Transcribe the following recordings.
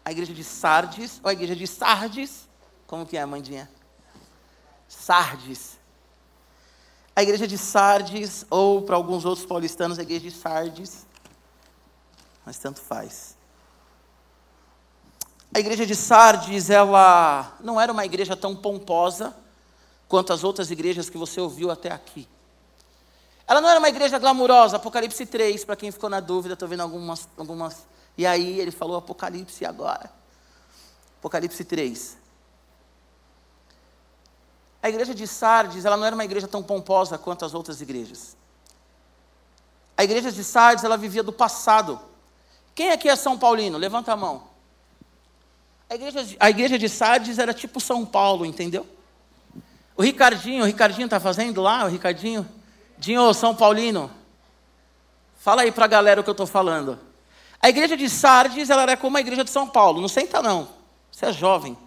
A igreja de Sardes ou a igreja de Sardes? Como que é, Amandinha? Sardes. A igreja de Sardes, ou para alguns outros paulistanos, a igreja de Sardes. Mas tanto faz. A igreja de Sardes, ela não era uma igreja tão pomposa quanto as outras igrejas que você ouviu até aqui. Ela não era uma igreja glamurosa, Apocalipse 3, para quem ficou na dúvida, estou vendo algumas. E aí ele falou Apocalipse agora. Apocalipse 3. A igreja de Sardes, ela não era uma igreja tão pomposa quanto as outras igrejas. A igreja de Sardes, ela vivia do passado. Quem aqui é São Paulino? Levanta a mão. A igreja de Sardes era tipo São Paulo, entendeu? O Ricardinho está fazendo lá? O Ricardinho? Dinho, São Paulino. Fala aí para a galera o que eu estou falando. A igreja de Sardes, ela era como a igreja de São Paulo. Não senta não, você é jovem.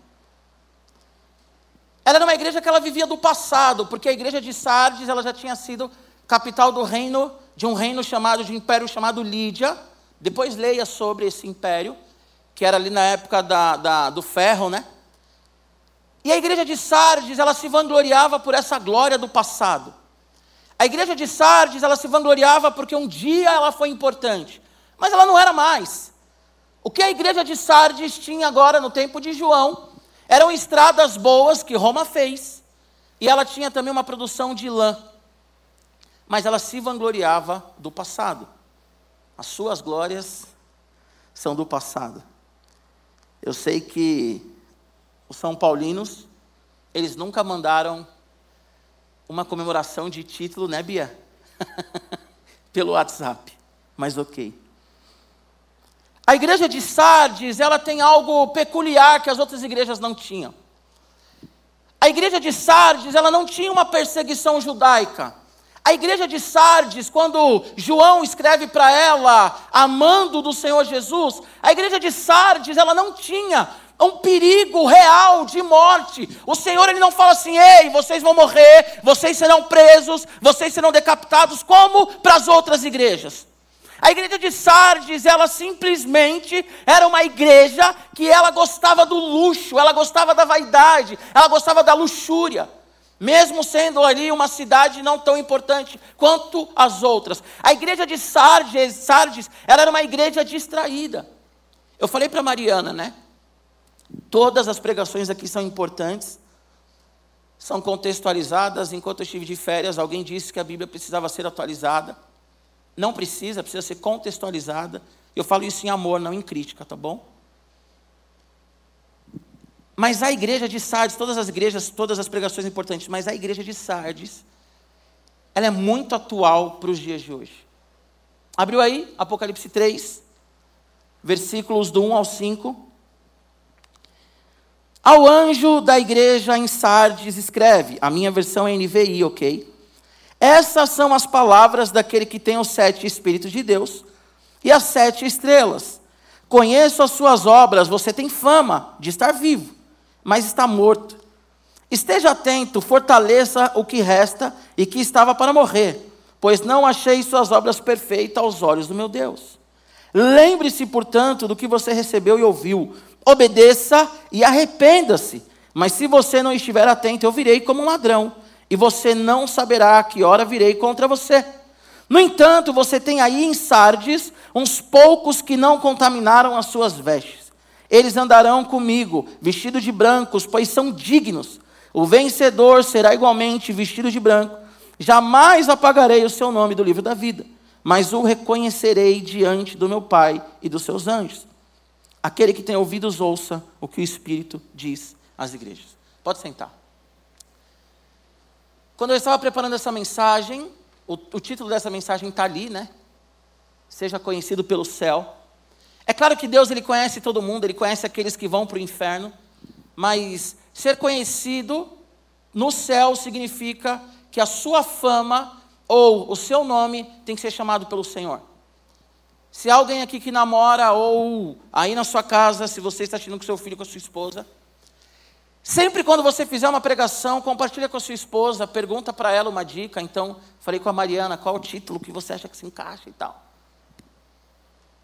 Ela era uma igreja que ela vivia do passado, porque a igreja de Sardes, ela já tinha sido capital do reino, de um reino chamado, de um império chamado Lídia. Depois leia sobre esse império, que era ali na época do ferro, né? E a igreja de Sardes, ela se vangloriava por essa glória do passado. A igreja de Sardes, ela se vangloriava porque um dia ela foi importante, mas ela não era mais. O que a igreja de Sardes tinha agora no tempo de João, eram estradas boas que Roma fez, e ela tinha também uma produção de lã, mas ela se vangloriava do passado. As suas glórias são do passado. Eu sei que os São Paulinos, eles nunca mandaram uma comemoração de título, né, Bia? Pelo WhatsApp, mas ok. A igreja de Sardes, ela tem algo peculiar que as outras igrejas não tinham. A igreja de Sardes, ela não tinha uma perseguição judaica. A igreja de Sardes, quando João escreve para ela, amando do Senhor Jesus, a igreja de Sardes, ela não tinha um perigo real de morte. O Senhor, ele não fala assim, ei, vocês vão morrer, vocês serão presos, vocês serão decapitados, como para as outras igrejas. A igreja de Sardes, ela simplesmente era uma igreja que ela gostava do luxo, ela gostava da vaidade, ela gostava da luxúria. Mesmo sendo ali uma cidade não tão importante quanto as outras. A igreja de Sardes, ela era uma igreja distraída. Eu falei para a Mariana, né? Todas as pregações aqui são importantes, são contextualizadas. Enquanto eu estive de férias, alguém disse que a Bíblia precisava ser atualizada. Não precisa ser contextualizada. Eu falo isso em amor, não em crítica, tá bom? Mas a igreja de Sardes, todas as igrejas, todas as pregações importantes, mas a igreja de Sardes, ela é muito atual para os dias de hoje. Abriu aí, Apocalipse 3, versículos do 1 ao 5. Ao anjo da igreja em Sardes escreve, a minha versão é NVI, ok? Essas são as palavras daquele que tem os 7 Espíritos de Deus e as 7 estrelas. Conheço as suas obras, você tem fama de estar vivo, mas está morto. Esteja atento, fortaleça o que resta e que estava para morrer, pois não achei suas obras perfeitas aos olhos do meu Deus. Lembre-se, portanto, do que você recebeu e ouviu. Obedeça e arrependa-se. Mas se você não estiver atento, eu virei como um ladrão, e você não saberá a que hora virei contra você. No entanto, você tem aí em Sardes uns poucos que não contaminaram as suas vestes. Eles andarão comigo, vestidos de brancos, pois são dignos. O vencedor será igualmente vestido de branco. Jamais apagarei o seu nome do livro da vida, mas o reconhecerei diante do meu Pai e dos seus anjos. Aquele que tem ouvidos, ouça o que o Espírito diz às igrejas. Pode sentar. Quando eu estava preparando essa mensagem, o título dessa mensagem está ali, né? Seja conhecido pelo céu. É claro que Deus, ele conhece todo mundo, ele conhece aqueles que vão para o inferno, mas ser conhecido no céu significa que a sua fama ou o seu nome tem que ser chamado pelo Senhor. Se alguém aqui que namora, ou aí na sua casa, se você está assistindo com seu filho, com a sua esposa, sempre quando você fizer uma pregação, compartilha com a sua esposa, pergunta para ela uma dica. Então, falei com a Mariana, qual o título que você acha que se encaixa e tal.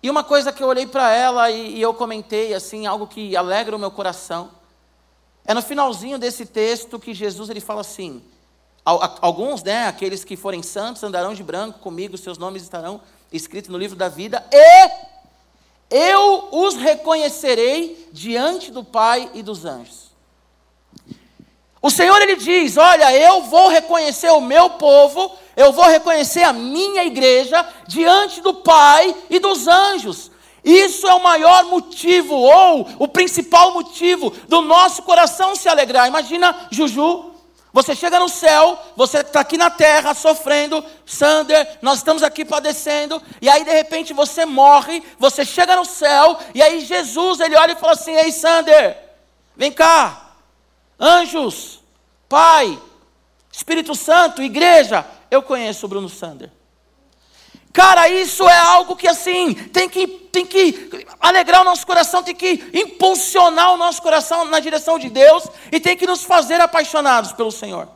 E uma coisa que eu olhei para ela e eu comentei, assim, algo que alegra o meu coração, é no finalzinho desse texto que Jesus ele fala assim, alguns, né, aqueles que forem santos andarão de branco comigo, seus nomes estarão escritos no livro da vida, e eu os reconhecerei diante do Pai e dos anjos. O Senhor ele diz, olha, eu vou reconhecer o meu povo, eu vou reconhecer a minha igreja diante do Pai e dos anjos. Isso é o maior motivo, ou o principal motivo do nosso coração se alegrar. Imagina, Juju, você chega no céu, você está aqui na terra sofrendo, Sander, nós estamos aqui padecendo, e aí de repente você morre, você chega no céu, e aí Jesus, ele olha e fala assim, ei Sander, vem cá, anjos, Pai, Espírito Santo, igreja, eu conheço o Bruno Sander. Cara, isso é algo que assim, tem que alegrar o nosso coração, tem que impulsionar o nosso coração na direção de Deus e tem que nos fazer apaixonados pelo Senhor.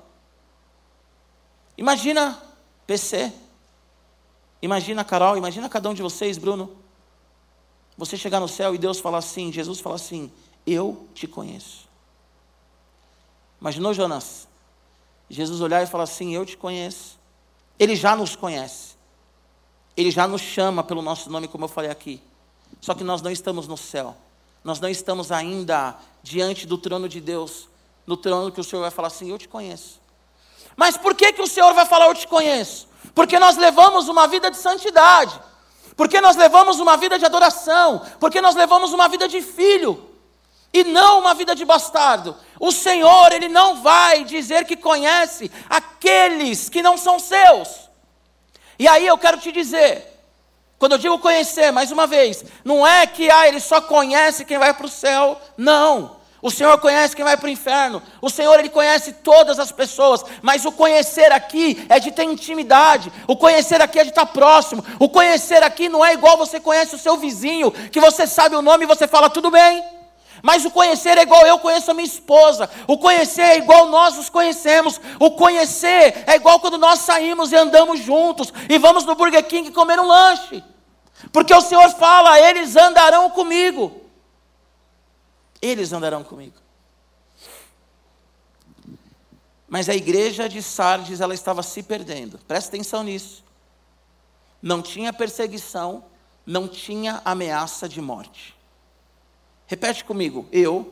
Imagina PC, imagina Carol, imagina cada um de vocês, Bruno. Você chegar no céu e Deus falar assim, Jesus falar assim, eu te conheço. Imaginou, Jonas? Jesus olhar e falar assim, eu te conheço. Ele já nos conhece. Ele já nos chama pelo nosso nome, como eu falei aqui. Só que nós não estamos no céu. Nós não estamos ainda diante do trono de Deus. No trono que o Senhor vai falar assim, eu te conheço. Mas por que o Senhor vai falar, eu te conheço? Porque nós levamos uma vida de santidade. Porque nós levamos uma vida de adoração. Porque nós levamos uma vida de filho. E não uma vida de bastardo. O Senhor, Ele não vai dizer que conhece aqueles que não são seus. E aí eu quero te dizer, quando eu digo conhecer, mais uma vez, não é que Ele só conhece quem vai para o céu, não. O Senhor conhece quem vai para o inferno. O Senhor, Ele conhece todas as pessoas. Mas o conhecer aqui é de ter intimidade. O conhecer aqui é de estar próximo. O conhecer aqui não é igual você conhece o seu vizinho, que você sabe o nome e você fala, tudo bem. Mas o conhecer é igual eu conheço a minha esposa. O conhecer é igual nós nos conhecemos. O conhecer é igual quando nós saímos e andamos juntos e vamos no Burger King comer um lanche. Porque o Senhor fala, eles andarão comigo. Eles andarão comigo. Mas a igreja de Sardes, ela estava se perdendo. Presta atenção nisso. Não tinha perseguição, não tinha ameaça de morte. Repete comigo, eu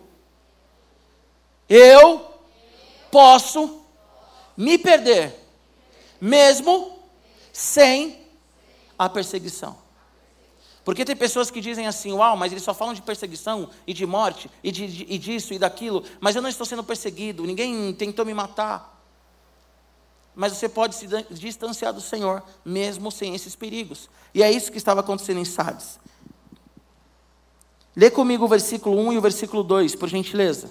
posso me perder, mesmo sem a perseguição. Porque tem pessoas que dizem assim, uau, mas eles só falam de perseguição e de morte, e disso e daquilo, mas eu não estou sendo perseguido, ninguém tentou me matar. Mas você pode se distanciar do Senhor, mesmo sem esses perigos. E é isso que estava acontecendo em Sardes. Lê comigo o versículo 1 e o versículo 2, por gentileza.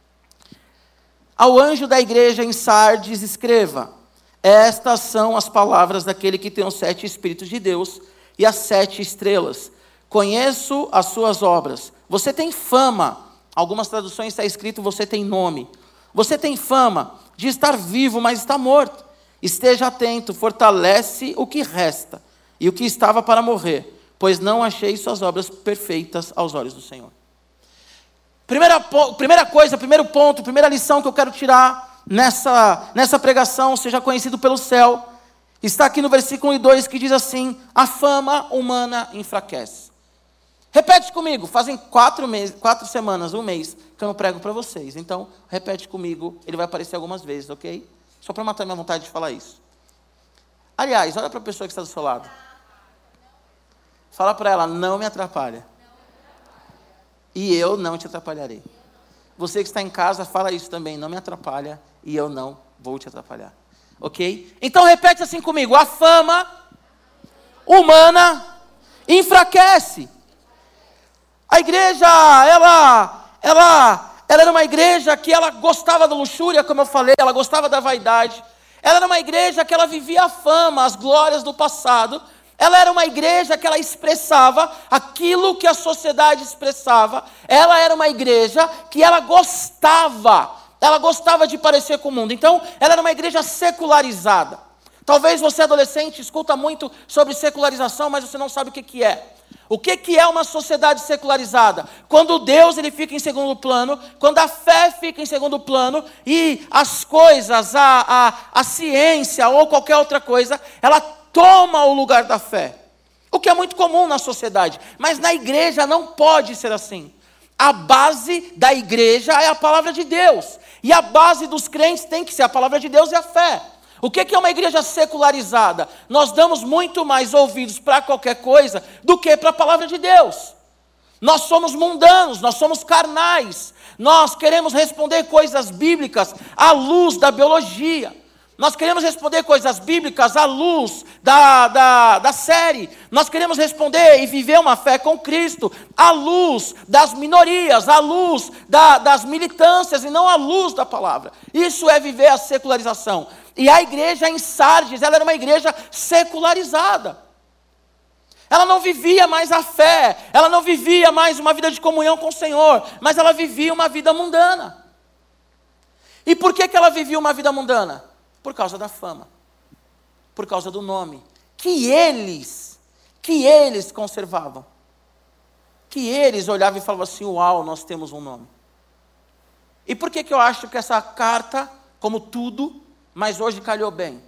Ao anjo da igreja em Sardes escreva, estas são as palavras daquele que tem os 7 Espíritos de Deus e as 7 estrelas. Conheço as suas obras. Você tem fama, algumas traduções está escrito, você tem nome. Você tem fama de estar vivo, mas está morto. Esteja atento, fortalece o que resta e o que estava para morrer, pois não achei suas obras perfeitas aos olhos do Senhor. Primeira coisa, primeiro ponto, primeira lição que eu quero tirar nessa pregação, seja conhecido pelo céu, está aqui no versículo 1 e 2 que diz assim, a fama humana enfraquece. Repete comigo, fazem 4 semanas, um mês, que eu não prego para vocês. Então, repete comigo, ele vai aparecer algumas vezes, ok? Só para matar minha vontade de falar isso. Aliás, olha para a pessoa que está do seu lado. Fala para ela, não me atrapalha. E eu não te atrapalharei. Você que está em casa, fala isso também, não me atrapalha e eu não vou te atrapalhar. Ok? Então repete assim comigo, a fama humana enfraquece. A igreja, ela era uma igreja que ela gostava da luxúria, como eu falei, ela gostava da vaidade. Ela era uma igreja que ela vivia a fama, as glórias do passado. Ela era uma igreja que ela expressava aquilo que a sociedade expressava. Ela era uma igreja que ela gostava de parecer com o mundo. Então, ela era uma igreja secularizada. Talvez você, adolescente, escuta muito sobre secularização, mas você não sabe o que é. O que é uma sociedade secularizada? Quando Deus ele fica em segundo plano, quando a fé fica em segundo plano e as coisas, a ciência ou qualquer outra coisa, ela toma o lugar da fé. O que é muito comum na sociedade, mas na igreja não pode ser assim. A base da igreja é a palavra de Deus, e a base dos crentes tem que ser a palavra de Deus e a fé. O que é uma igreja secularizada? Nós damos muito mais ouvidos para qualquer coisa do que para a palavra de Deus. Nós somos mundanos, nós somos carnais. Nós queremos responder coisas bíblicas à luz da biologia. Nós queremos responder coisas bíblicas à luz da série. Nós queremos responder e viver uma fé com Cristo à luz das minorias, à luz das militâncias e não à luz da palavra. Isso é viver a secularização. E a igreja em Sardes, ela era uma igreja secularizada. Ela não vivia mais a fé, ela não vivia mais uma vida de comunhão com o Senhor, mas ela vivia uma vida mundana. E por que ela vivia uma vida mundana? Por causa da fama, por causa do nome, que eles conservavam, que eles olhavam e falavam assim, uau, nós temos um nome. E por que eu acho que essa carta, como tudo, mas hoje calhou bem?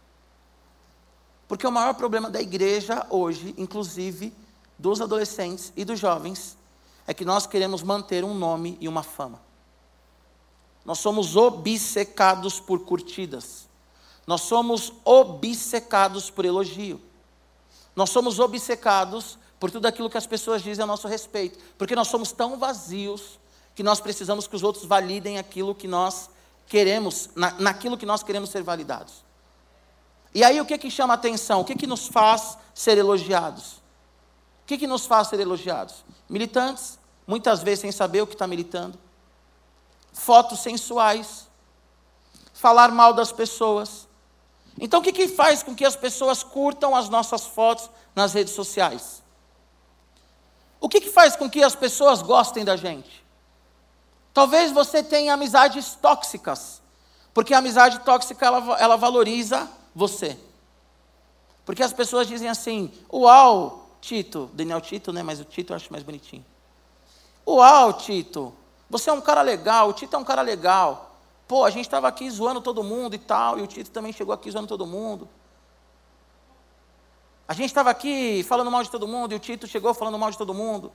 Porque o maior problema da igreja hoje, inclusive dos adolescentes e dos jovens, é que nós queremos manter um nome e uma fama. Nós somos obcecados por curtidas. Nós somos obcecados por elogio. Nós somos obcecados por tudo aquilo que as pessoas dizem a nosso respeito. Porque nós somos tão vazios que nós precisamos que os outros validem aquilo que nós queremos, naquilo que nós queremos ser validados. E aí o que chama a atenção? O que nos faz ser elogiados? O que nos faz ser elogiados? Militantes, muitas vezes sem saber o que está militando. Fotos sensuais. Falar mal das pessoas. Então o que faz com que as pessoas curtam as nossas fotos nas redes sociais? O que faz com que as pessoas gostem da gente? Talvez você tenha amizades tóxicas, porque a amizade tóxica ela valoriza você. Porque as pessoas dizem assim, uau, Tito, Daniel Tito, né? Mas o Tito eu acho mais bonitinho. Uau, Tito, você é um cara legal, o Tito é um cara legal. Pô, a gente estava aqui zoando todo mundo e tal, e o Tito também chegou aqui zoando todo mundo. A gente estava aqui falando mal de todo mundo, e o Tito chegou falando mal de todo mundo.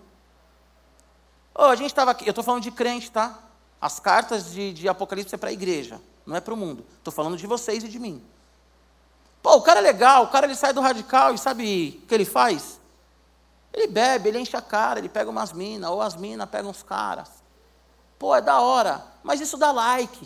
Oh, a gente estava aqui, eu estou falando de crente, tá? As cartas de Apocalipse é para a igreja, não é para o mundo. Estou falando de vocês e de mim. Pô, o cara é legal, o cara ele sai do radical e sabe o que ele faz? Ele bebe, ele enche a cara, ele pega umas minas, ou as minas pegam uns caras. Pô, é da hora, mas isso dá like.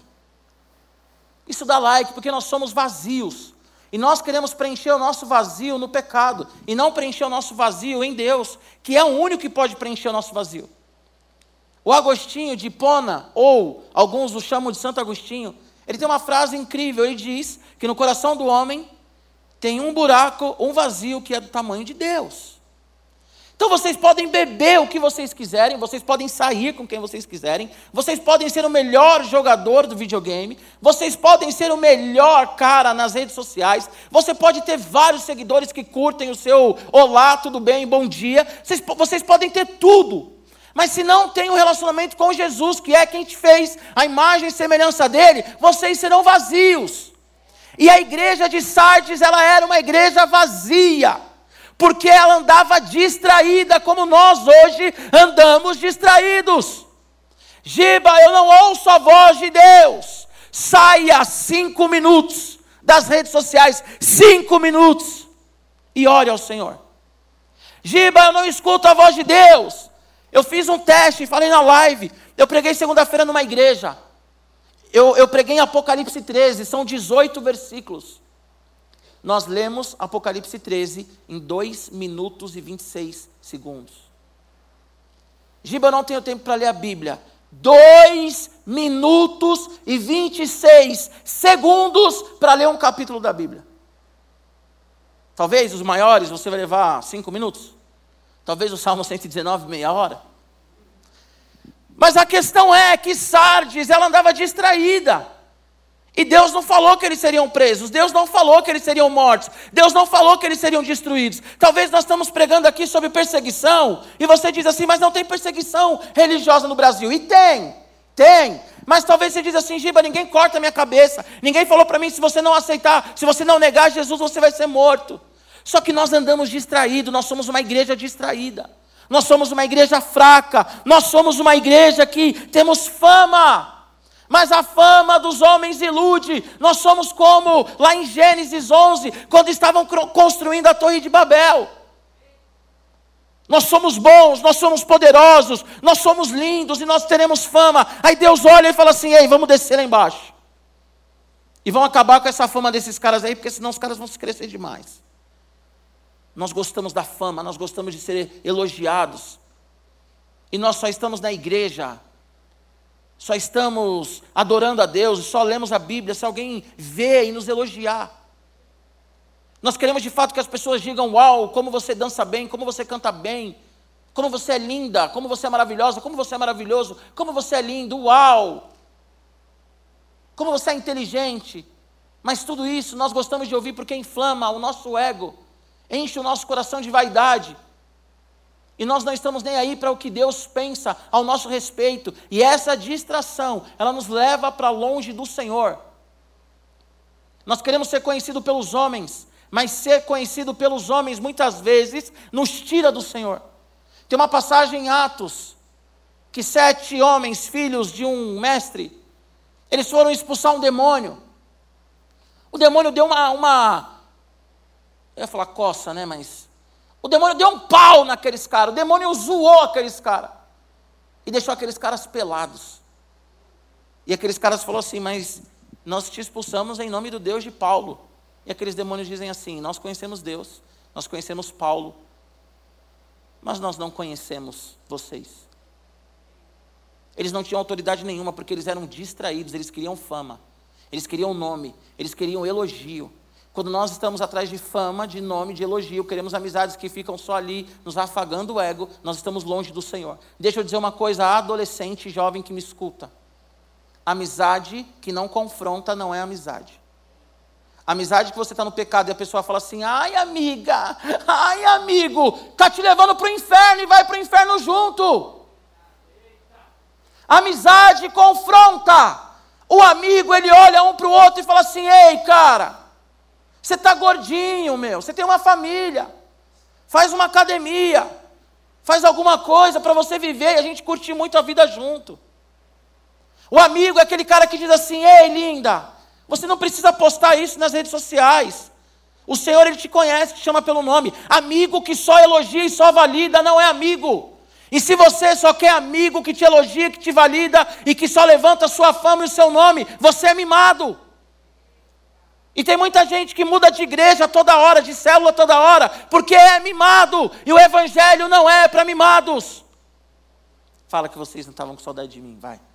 Isso dá like, porque nós somos vazios. E nós queremos preencher o nosso vazio no pecado, e não preencher o nosso vazio em Deus, que é o único que pode preencher o nosso vazio. O Agostinho de Hipona, ou alguns o chamam de Santo Agostinho, ele tem uma frase incrível, ele diz que no coração do homem tem um buraco, um vazio que é do tamanho de Deus. Então vocês podem beber o que vocês quiserem, vocês podem sair com quem vocês quiserem, vocês podem ser o melhor jogador do videogame, vocês podem ser o melhor cara nas redes sociais, você pode ter vários seguidores que curtem o seu olá, tudo bem, bom dia, vocês podem ter tudo, mas se não tem um relacionamento com Jesus, que é quem te fez a imagem e semelhança dele, vocês serão vazios. E a igreja de Sardes, ela era uma igreja vazia, porque ela andava distraída, como nós hoje andamos distraídos. Giba, eu não ouço a voz de Deus. Saia 5 minutos das redes sociais, 5 minutos, e ore ao Senhor. Giba, eu não escuto a voz de Deus. Eu fiz um teste, falei na live, eu preguei segunda-feira numa igreja. Eu preguei em Apocalipse 13, são 18 versículos. Nós lemos Apocalipse 13 em 2 minutos e 26 segundos. Giba, eu não tenho tempo para ler a Bíblia. 2 minutos e 26 segundos para ler um capítulo da Bíblia. Talvez os maiores você vai levar 5 minutos. Talvez o Salmo 119, meia hora. Mas a questão é que Sardes, ela andava distraída. E Deus não falou que eles seriam presos, Deus não falou que eles seriam mortos, Deus não falou que eles seriam destruídos. Talvez nós estamos pregando aqui sobre perseguição, e você diz assim, mas não tem perseguição religiosa no Brasil. E tem. Mas talvez você diz assim, Giba, ninguém corta a minha cabeça, ninguém falou para mim, se você não aceitar, se você não negar Jesus, você vai ser morto. Só que nós andamos distraídos, nós somos uma igreja distraída, nós somos uma igreja fraca, nós somos uma igreja que temos fama. Mas a fama dos homens ilude. Nós somos como lá em Gênesis 11, quando estavam construindo a Torre de Babel. Nós somos bons, nós somos poderosos, nós somos lindos e nós teremos fama. Aí Deus olha e fala assim, ei, vamos descer lá embaixo. E vão acabar com essa fama desses caras aí, porque senão os caras vão se crescer demais. Nós gostamos da fama, nós gostamos de ser elogiados. E nós só estamos na igreja, só estamos adorando a Deus, só lemos a Bíblia se alguém vê e nos elogiar. Nós queremos de fato que as pessoas digam, uau, como você dança bem, como você canta bem, como você é linda, como você é maravilhosa, como você é maravilhoso, como você é lindo, uau, como você é inteligente. Mas tudo isso nós gostamos de ouvir porque inflama o nosso ego, enche o nosso coração de vaidade. E nós não estamos nem aí para o que Deus pensa ao nosso respeito. E essa distração, ela nos leva para longe do Senhor. Nós queremos ser conhecidos pelos homens, mas ser conhecido pelos homens muitas vezes nos tira do Senhor. Tem uma passagem em Atos, que 7 homens, filhos de um mestre, eles foram expulsar um demônio. O demônio deu eu ia falar coça, né, mas o demônio deu um pau naqueles caras, o demônio zoou aqueles caras, e deixou aqueles caras pelados. E aqueles caras falaram assim, mas nós te expulsamos em nome do Deus de Paulo. E aqueles demônios dizem assim, nós conhecemos Deus, nós conhecemos Paulo, mas nós não conhecemos vocês. Eles não tinham autoridade nenhuma, porque eles eram distraídos, eles queriam fama, eles queriam nome, eles queriam elogio. Quando nós estamos atrás de fama, de nome, de elogio, queremos amizades que ficam só ali, nos afagando o ego, nós estamos longe do Senhor. Deixa eu dizer uma coisa, adolescente jovem que me escuta. Amizade que não confronta não é amizade. Amizade que você está no pecado e a pessoa fala assim, ai amiga, ai amigo, está te levando para o inferno e vai para o inferno junto. Amizade confronta. O amigo, ele olha um para o outro e fala assim, ei cara, você está gordinho, meu, você tem uma família, faz uma academia, faz alguma coisa para você viver e a gente curtir muito a vida junto. O amigo é aquele cara que diz assim, ei linda, você não precisa postar isso nas redes sociais. O Senhor, Ele te conhece, te chama pelo nome. Amigo que só elogia e só valida não é amigo. E se você só quer amigo que te elogia, que te valida e que só levanta a sua fama e o seu nome, você é mimado. E tem muita gente que muda de igreja toda hora, de célula toda hora, porque é mimado. E o evangelho não é para mimados. Fala que vocês não estavam com saudade de mim, vai.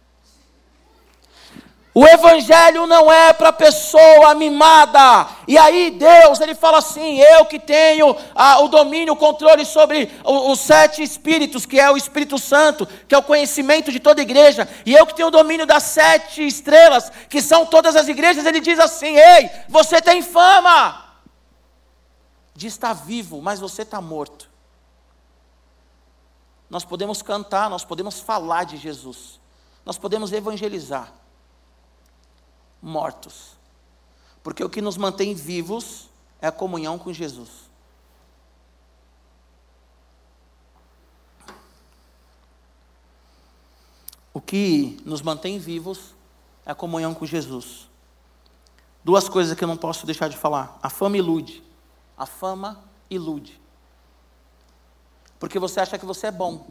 O evangelho não é para pessoa mimada. E aí Deus, Ele fala assim, eu que tenho o domínio, o controle sobre os 7 espíritos, que é o Espírito Santo, que é o conhecimento de toda igreja, e eu que tenho o domínio das 7 estrelas, que são todas as igrejas, Ele diz assim, ei, você tem fama de estar vivo, mas você está morto. Nós podemos cantar, nós podemos falar de Jesus, nós podemos evangelizar, mortos, porque o que nos mantém vivos é a comunhão com Jesus. O que nos mantém vivos é a comunhão com Jesus. 2 coisas que eu não posso deixar de falar. A fama ilude. A fama ilude. Porque você acha que você é bom.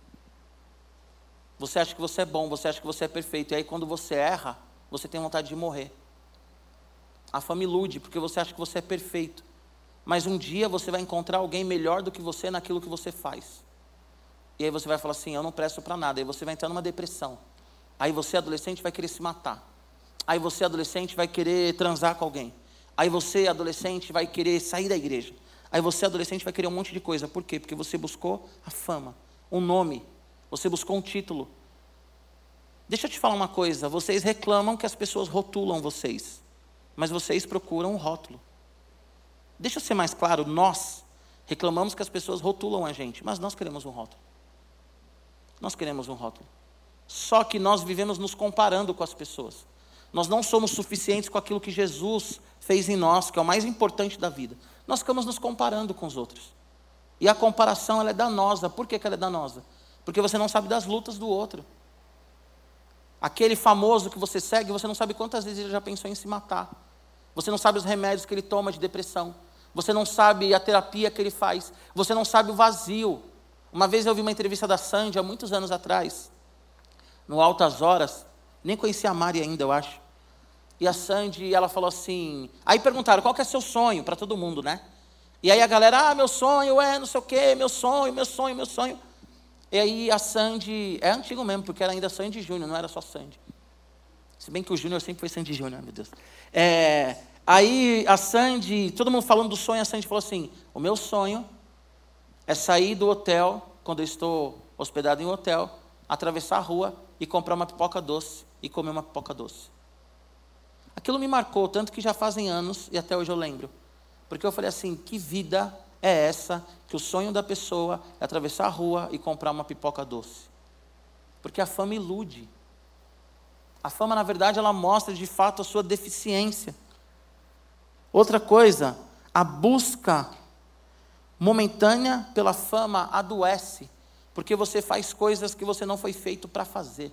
Você acha que você é bom, você acha que você é perfeito. E aí quando você erra, você tem vontade de morrer. A fama ilude, porque você acha que você é perfeito. Mas um dia você vai encontrar alguém melhor do que você naquilo que você faz. E aí você vai falar assim, eu não presto para nada. Aí você vai entrar numa depressão. Aí você, adolescente, vai querer se matar. Aí você, adolescente, vai querer transar com alguém. Aí você, adolescente, vai querer sair da igreja. Aí você, adolescente, vai querer um monte de coisa. Por quê? Porque você buscou a fama, um nome. Você buscou um título. Deixa eu te falar uma coisa, vocês reclamam que as pessoas rotulam vocês, mas vocês procuram um rótulo. Deixa eu ser mais claro, nós reclamamos que as pessoas rotulam a gente, mas nós queremos um rótulo. Nós queremos um rótulo. Só que nós vivemos nos comparando com as pessoas. Nós não somos suficientes com aquilo que Jesus fez em nós, que é o mais importante da vida. Nós ficamos nos comparando com os outros. E a comparação, ela é danosa. Por que ela é danosa? Porque você não sabe das lutas do outro. Aquele famoso que você segue, você não sabe quantas vezes ele já pensou em se matar. Você não sabe os remédios que ele toma de depressão. Você não sabe a terapia que ele faz. Você não sabe o vazio. Uma vez eu vi uma entrevista da Sandy, há muitos anos atrás, no Altas Horas. Nem conhecia a Mari ainda, eu acho. E a Sandy, ela falou assim... Aí perguntaram, qual que é seu sonho? Para todo mundo, né? E aí a galera, meu sonho é não sei o quê, meu sonho. E aí a Sandy, é antigo mesmo, porque era ainda Sandy Júnior, não era só Sandy. Se bem que o Júnior sempre foi Sandy Júnior, meu Deus. Aí a Sandy, todo mundo falando do sonho, a Sandy falou assim, o meu sonho é sair do hotel, quando eu estou hospedado em um hotel, atravessar a rua e comprar uma pipoca doce e comer uma pipoca doce. Aquilo me marcou, tanto que já fazem anos e até hoje eu lembro. Porque eu falei assim, que vida é essa que o sonho da pessoa é atravessar a rua e comprar uma pipoca doce? Porque a fama ilude. A fama, na verdade, ela mostra de fato a sua deficiência. Outra coisa, a busca momentânea pela fama adoece, porque você faz coisas que você não foi feito para fazer.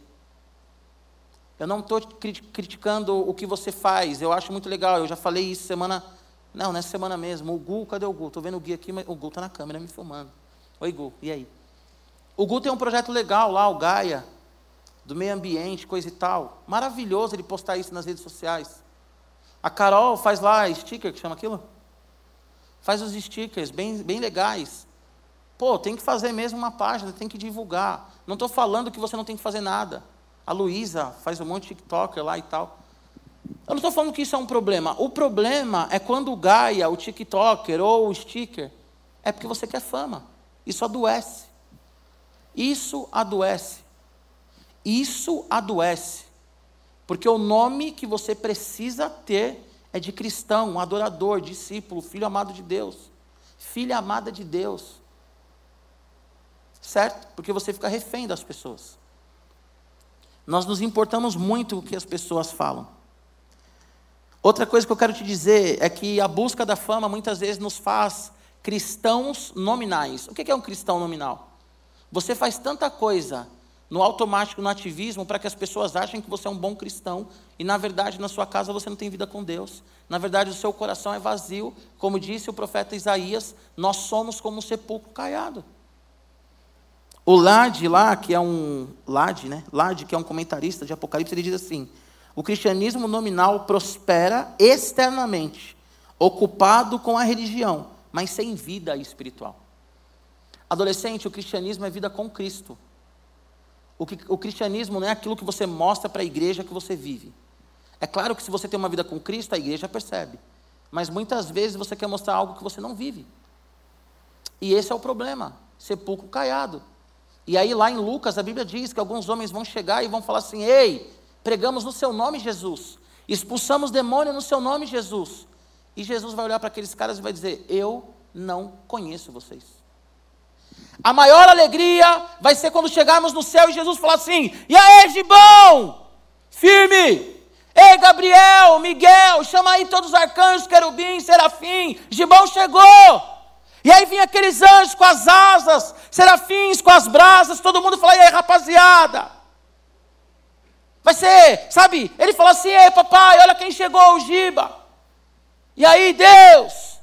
Eu não estou criticando o que você faz, eu acho muito legal, eu já falei isso semana... Não, nessa semana mesmo. O Gu, cadê o Gu? Estou vendo o Gui aqui, mas o Gu está na câmera me filmando. Oi, Gu, e aí? O Gu tem um projeto legal lá, o Gaia, do meio ambiente, coisa e tal. Maravilhoso ele postar isso nas redes sociais. A Carol faz lá sticker, que chama aquilo? Faz os stickers bem legais. Pô, tem que fazer mesmo uma página, tem que divulgar. Não estou falando que você não tem que fazer nada. A Luísa faz um monte de TikToker lá e tal. Eu não estou falando que isso é um problema. O problema é quando o Gaia, o TikToker ou o sticker, é porque você quer fama. Isso adoece. Isso adoece. Isso adoece. Porque o nome que você precisa ter é de cristão, um adorador, discípulo, filho amado de Deus. Filha amada de Deus. Certo? Porque você fica refém das pessoas. Nós nos importamos muito com o que as pessoas falam. Outra coisa que eu quero te dizer é que a busca da fama muitas vezes nos faz cristãos nominais. O que é um cristão nominal? Você faz tanta coisa no automático, no ativismo, para que as pessoas achem que você é um bom cristão, e na verdade na sua casa você não tem vida com Deus. Na verdade o seu coração é vazio, como disse o profeta Isaías, nós somos como um sepulcro caiado. O Lade lá, que é um... Lade, que é um comentarista de Apocalipse, ele diz assim... O cristianismo nominal prospera externamente, ocupado com a religião, mas sem vida espiritual. Adolescente, o cristianismo é vida com Cristo. O cristianismo não é aquilo que você mostra para a igreja que você vive. É claro que se você tem uma vida com Cristo, a igreja percebe. Mas muitas vezes você quer mostrar algo que você não vive. E esse é o problema, sepulcro caiado. E aí lá em Lucas, a Bíblia diz que alguns homens vão chegar e vão falar assim, ei, pregamos no seu nome, Jesus. Expulsamos demônio no seu nome, Jesus. E Jesus vai olhar para aqueles caras e vai dizer, eu não conheço vocês. A maior alegria vai ser quando chegarmos no céu e Jesus falar assim, e aí, Gibão? Firme. Ei, Gabriel, Miguel, chama aí todos os arcanjos, querubins, serafim. Gibão chegou. E aí vinha aqueles anjos com as asas, serafins com as brasas, todo mundo fala, e aí, rapaziada? Vai ser, sabe, ele fala assim, ei papai, olha quem chegou, o Giba. E aí, Deus?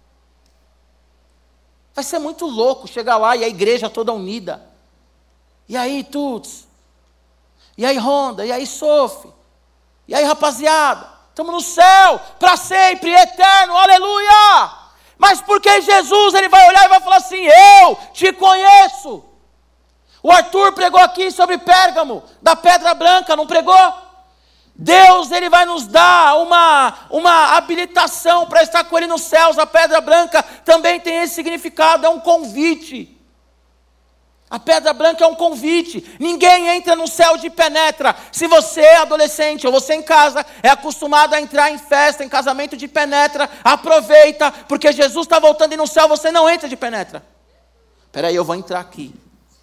Vai ser muito louco chegar lá e a igreja toda unida. E aí, Tuts? E aí, Honda? E aí, Sophie? E aí, rapaziada? Estamos no céu, para sempre, eterno, aleluia! Mas porque Jesus, ele vai olhar e vai falar assim, eu te conheço. O Arthur pregou aqui sobre Pérgamo, da pedra branca, não pregou? Deus, ele vai nos dar uma habilitação para estar com ele nos céus. A pedra branca também tem esse significado, é um convite. A pedra branca é um convite. Ninguém entra no céu de penetra. Se você é adolescente ou você em casa é acostumado a entrar em festa, em casamento de penetra, aproveita, porque Jesus está voltando e no céu você não entra de penetra. Espera aí, eu vou entrar aqui.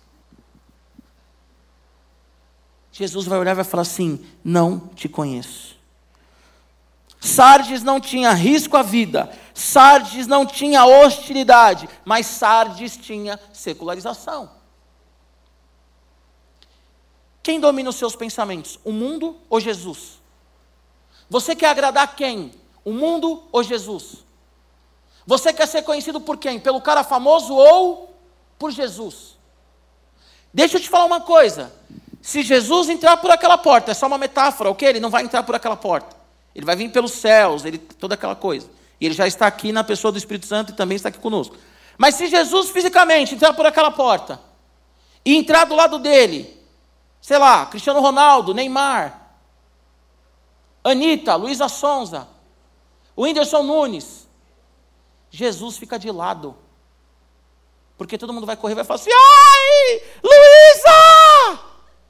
Jesus vai olhar e vai falar assim: não te conheço. Sardes não tinha risco à vida. Sardes não tinha hostilidade. Mas Sardes tinha secularização. Quem domina os seus pensamentos? O mundo ou Jesus? Você quer agradar quem? O mundo ou Jesus? Você quer ser conhecido por quem? Pelo cara famoso ou por Jesus? Deixa eu te falar uma coisa. Se Jesus entrar por aquela porta, é só uma metáfora, ok? Ele não vai entrar por aquela porta. Ele vai vir pelos céus, toda aquela coisa. E ele já está aqui na pessoa do Espírito Santo e também está aqui conosco. Mas se Jesus fisicamente entrar por aquela porta e entrar do lado dele, sei lá, Cristiano Ronaldo, Neymar, Anitta, Luísa Sonza, o Whindersson Nunes, Jesus fica de lado. Porque todo mundo vai correr e vai falar assim: ai, Luísa!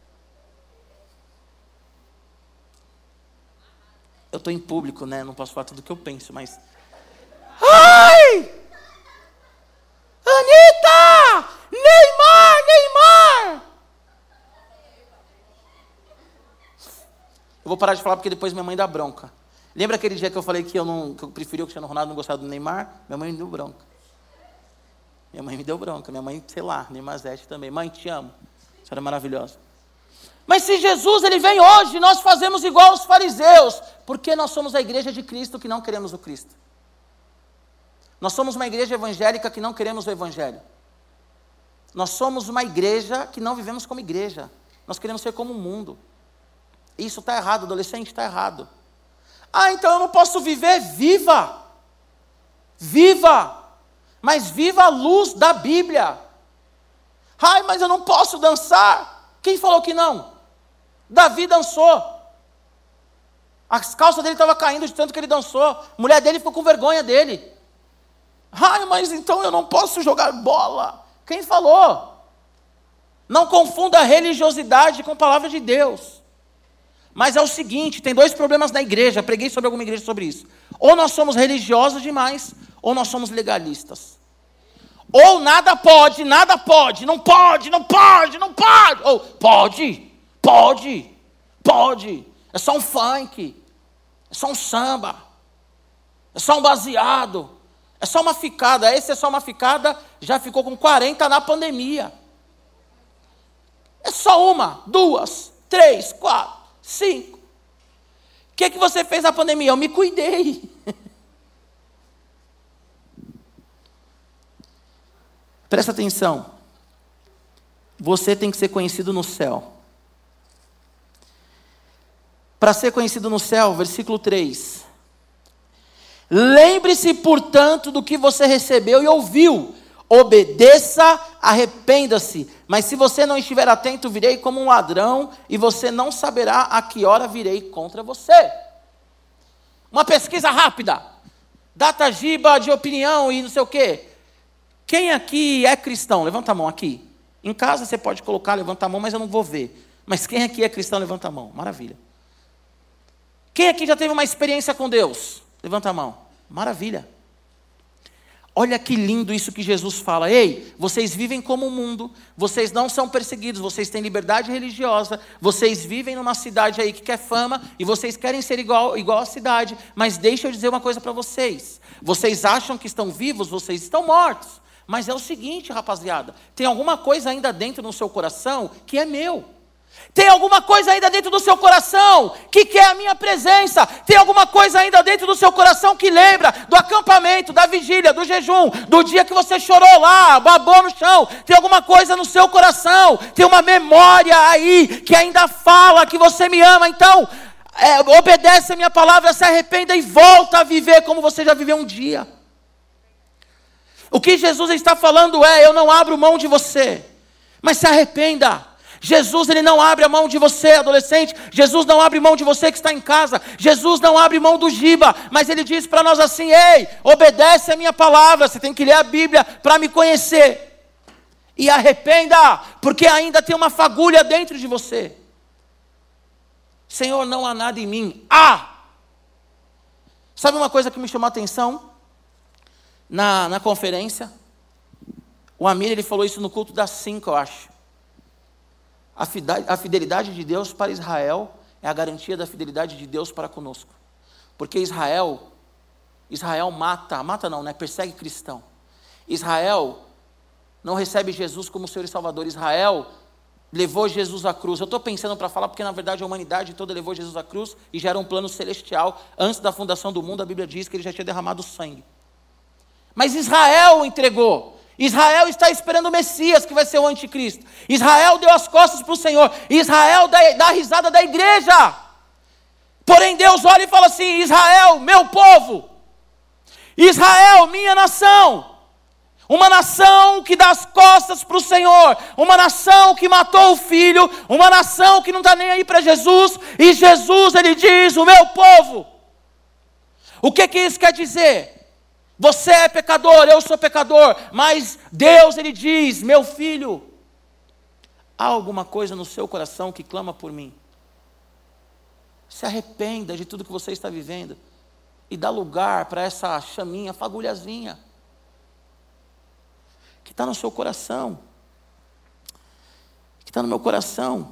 Eu estou em público, né? Não posso falar tudo o que eu penso, mas... ai! Anitta! Neymar! Eu vou parar de falar porque depois minha mãe dá bronca. Lembra aquele dia que eu falei que eu preferia o Cristiano Ronaldo, não gostava do Neymar? Minha mãe me deu bronca. Minha mãe, sei lá, Neymar Zete também. Mãe, te amo. A senhora é maravilhosa. Mas se Jesus ele vem hoje, nós fazemos igual os fariseus. Porque nós somos a igreja de Cristo que não queremos o Cristo. Nós somos uma igreja evangélica que não queremos o Evangelho. Nós somos uma igreja que não vivemos como igreja. Nós queremos ser como o mundo. Isso está errado, adolescente, está errado. Ah, então eu não posso viver? Viva! Viva! Mas viva a luz da Bíblia. Ai, mas eu não posso dançar. Quem falou que não? Davi dançou. As calças dele estavam caindo de tanto que ele dançou. A mulher dele ficou com vergonha dele. Ai, mas então eu não posso jogar bola. Quem falou? Não confunda a religiosidade com a palavra de Deus. Mas é o seguinte, tem dois problemas na igreja. Preguei sobre alguma igreja sobre isso. Ou nós somos religiosos demais, ou nós somos legalistas. Ou nada pode, não pode. Ou pode. É só um funk, é só um samba, é só um baseado, é só uma ficada. Esse é só uma ficada, já ficou com 40 na pandemia. É só uma, 2, 3, 4, 5. O que você fez na pandemia? Eu me cuidei. Presta atenção. Você tem que ser conhecido no céu. Para ser conhecido no céu, versículo 3. Lembre-se, portanto, do que você recebeu e ouviu. Obedeça, arrependa-se. Mas se você não estiver atento, virei como um ladrão e você não saberá a que hora virei contra você. Uma pesquisa rápida. Datagiba de opinião e não sei o quê. Quem aqui é cristão? Levanta a mão aqui. Em casa você pode colocar, levanta a mão, mas eu não vou ver. Mas quem aqui é cristão, levanta a mão. Maravilha. Quem aqui já teve uma experiência com Deus? Levanta a mão. Maravilha. Olha que lindo isso que Jesus fala. Ei, vocês vivem como o mundo, vocês não são perseguidos, vocês têm liberdade religiosa, vocês vivem numa cidade aí que quer fama, e vocês querem ser igual à cidade, mas deixa eu dizer uma coisa para vocês. Vocês acham que estão vivos, vocês estão mortos. Mas é o seguinte, rapaziada, tem alguma coisa ainda dentro do seu coração que é meu. Tem alguma coisa ainda dentro do seu coração que quer a minha presença. Tem alguma coisa ainda dentro do seu coração que lembra do acampamento, da vigília, do jejum, do dia que você chorou lá, babou no chão. Tem alguma coisa no seu coração, tem uma memória aí que ainda fala que você me ama. Então, obedece a minha palavra, se arrependa e volta a viver como você já viveu um dia. O que Jesus está falando eu não abro mão de você, mas se arrependa. Jesus, ele não abre a mão de você, adolescente. Jesus não abre mão de você que está em casa. Jesus não abre mão do Giba. Mas ele diz para nós assim: ei, obedece a minha palavra. Você tem que ler a Bíblia para me conhecer. e arrependa, porque ainda tem uma fagulha dentro de você. Senhor, não há nada em mim. Sabe uma coisa que me chamou a atenção? Na conferência, o Amir, ele falou isso no culto das 5, eu acho. A fidelidade de Deus para Israel é a garantia da fidelidade de Deus para conosco. Porque Israel persegue cristão. Israel não recebe Jesus como Senhor e Salvador. Israel levou Jesus à cruz. Eu estou pensando para falar porque na verdade a humanidade toda levou Jesus à cruz e já era um plano celestial. Antes da fundação do mundo, a Bíblia diz que ele já tinha derramado sangue. Mas Israel entregou. Israel está esperando o Messias, que vai ser o anticristo. Israel deu as costas para o Senhor. Israel dá a risada da igreja. Porém Deus olha e fala assim: Israel, meu povo. Israel, minha nação. Uma nação que dá as costas para o Senhor. Uma nação que matou o filho. Uma nação que não está nem aí para Jesus. E Jesus, ele diz: o meu povo. O que isso quer dizer? Você é pecador, eu sou pecador, mas Deus, ele diz: meu filho, há alguma coisa no seu coração que clama por mim? Se arrependa de tudo que você está vivendo e dá lugar para essa chaminha, fagulhazinha, que está no seu coração, que está no meu coração.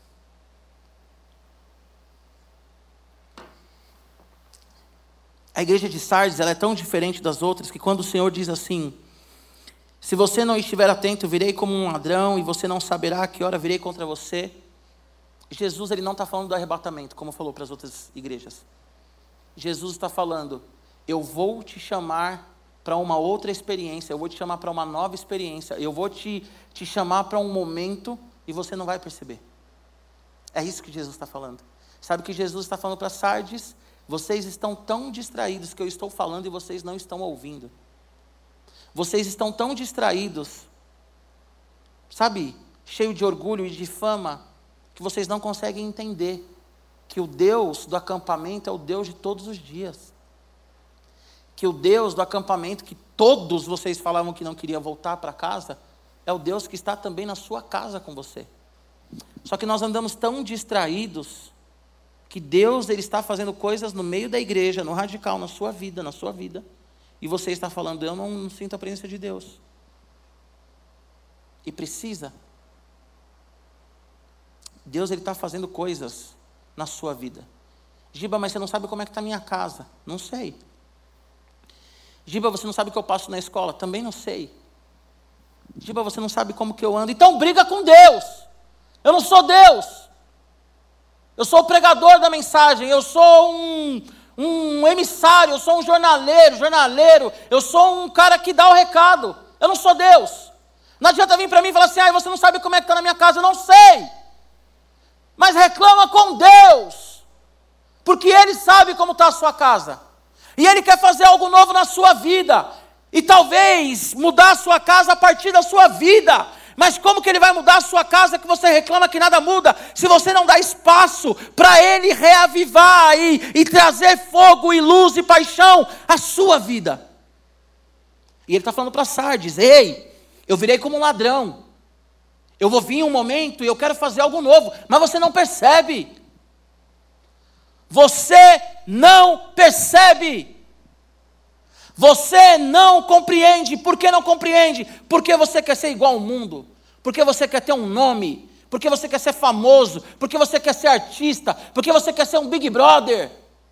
A igreja de Sardes, ela é tão diferente das outras que quando o Senhor diz assim: se você não estiver atento, virei como um ladrão e você não saberá a que hora virei contra você. Jesus, ele não está falando do arrebatamento, como falou para as outras igrejas. Jesus está falando: eu vou te chamar para uma outra experiência, eu vou te chamar para uma nova experiência, eu vou te chamar para um momento e você não vai perceber. É isso que Jesus está falando. Sabe o que Jesus está falando para Sardes? Vocês estão tão distraídos que eu estou falando e vocês não estão ouvindo. Vocês estão tão distraídos, sabe, cheio de orgulho e de fama, que vocês não conseguem entender que o Deus do acampamento é o Deus de todos os dias. Que o Deus do acampamento, que todos vocês falavam que não queria voltar para casa, é o Deus que está também na sua casa com você. Só que nós andamos tão distraídos que Deus, ele está fazendo coisas no meio da igreja, no radical, na sua vida, e você está falando: eu não sinto a presença de Deus. E precisa. Deus, ele está fazendo coisas na sua vida. Giba, mas você não sabe como é que está a minha casa. Não sei. Giba, você não sabe o que eu passo na escola. Também não sei. Giba, você não sabe como que eu ando. Então briga com Deus. Eu não sou Deus. Eu sou o pregador da mensagem, eu sou um emissário, eu sou um jornaleiro, eu sou um cara que dá o recado. Eu não sou Deus. Não adianta vir para mim e falar assim: você não sabe como é que está na minha casa. Eu não sei. Mas reclama com Deus, porque Ele sabe como está a sua casa. E Ele quer fazer algo novo na sua vida. E talvez mudar a sua casa a partir da sua vida. Mas como que Ele vai mudar a sua casa que você reclama que nada muda, se você não dá espaço para Ele reavivar e trazer fogo e luz e paixão à sua vida? E Ele está falando para Sardes: ei, eu virei como um ladrão. Eu vou vir um momento e eu quero fazer algo novo, mas você não percebe. Você não percebe. Você não compreende. Por que não compreende? Porque você quer ser igual ao mundo. Porque você quer ter um nome. Porque você quer ser famoso. Porque você quer ser artista. Porque você quer ser um Big Brother.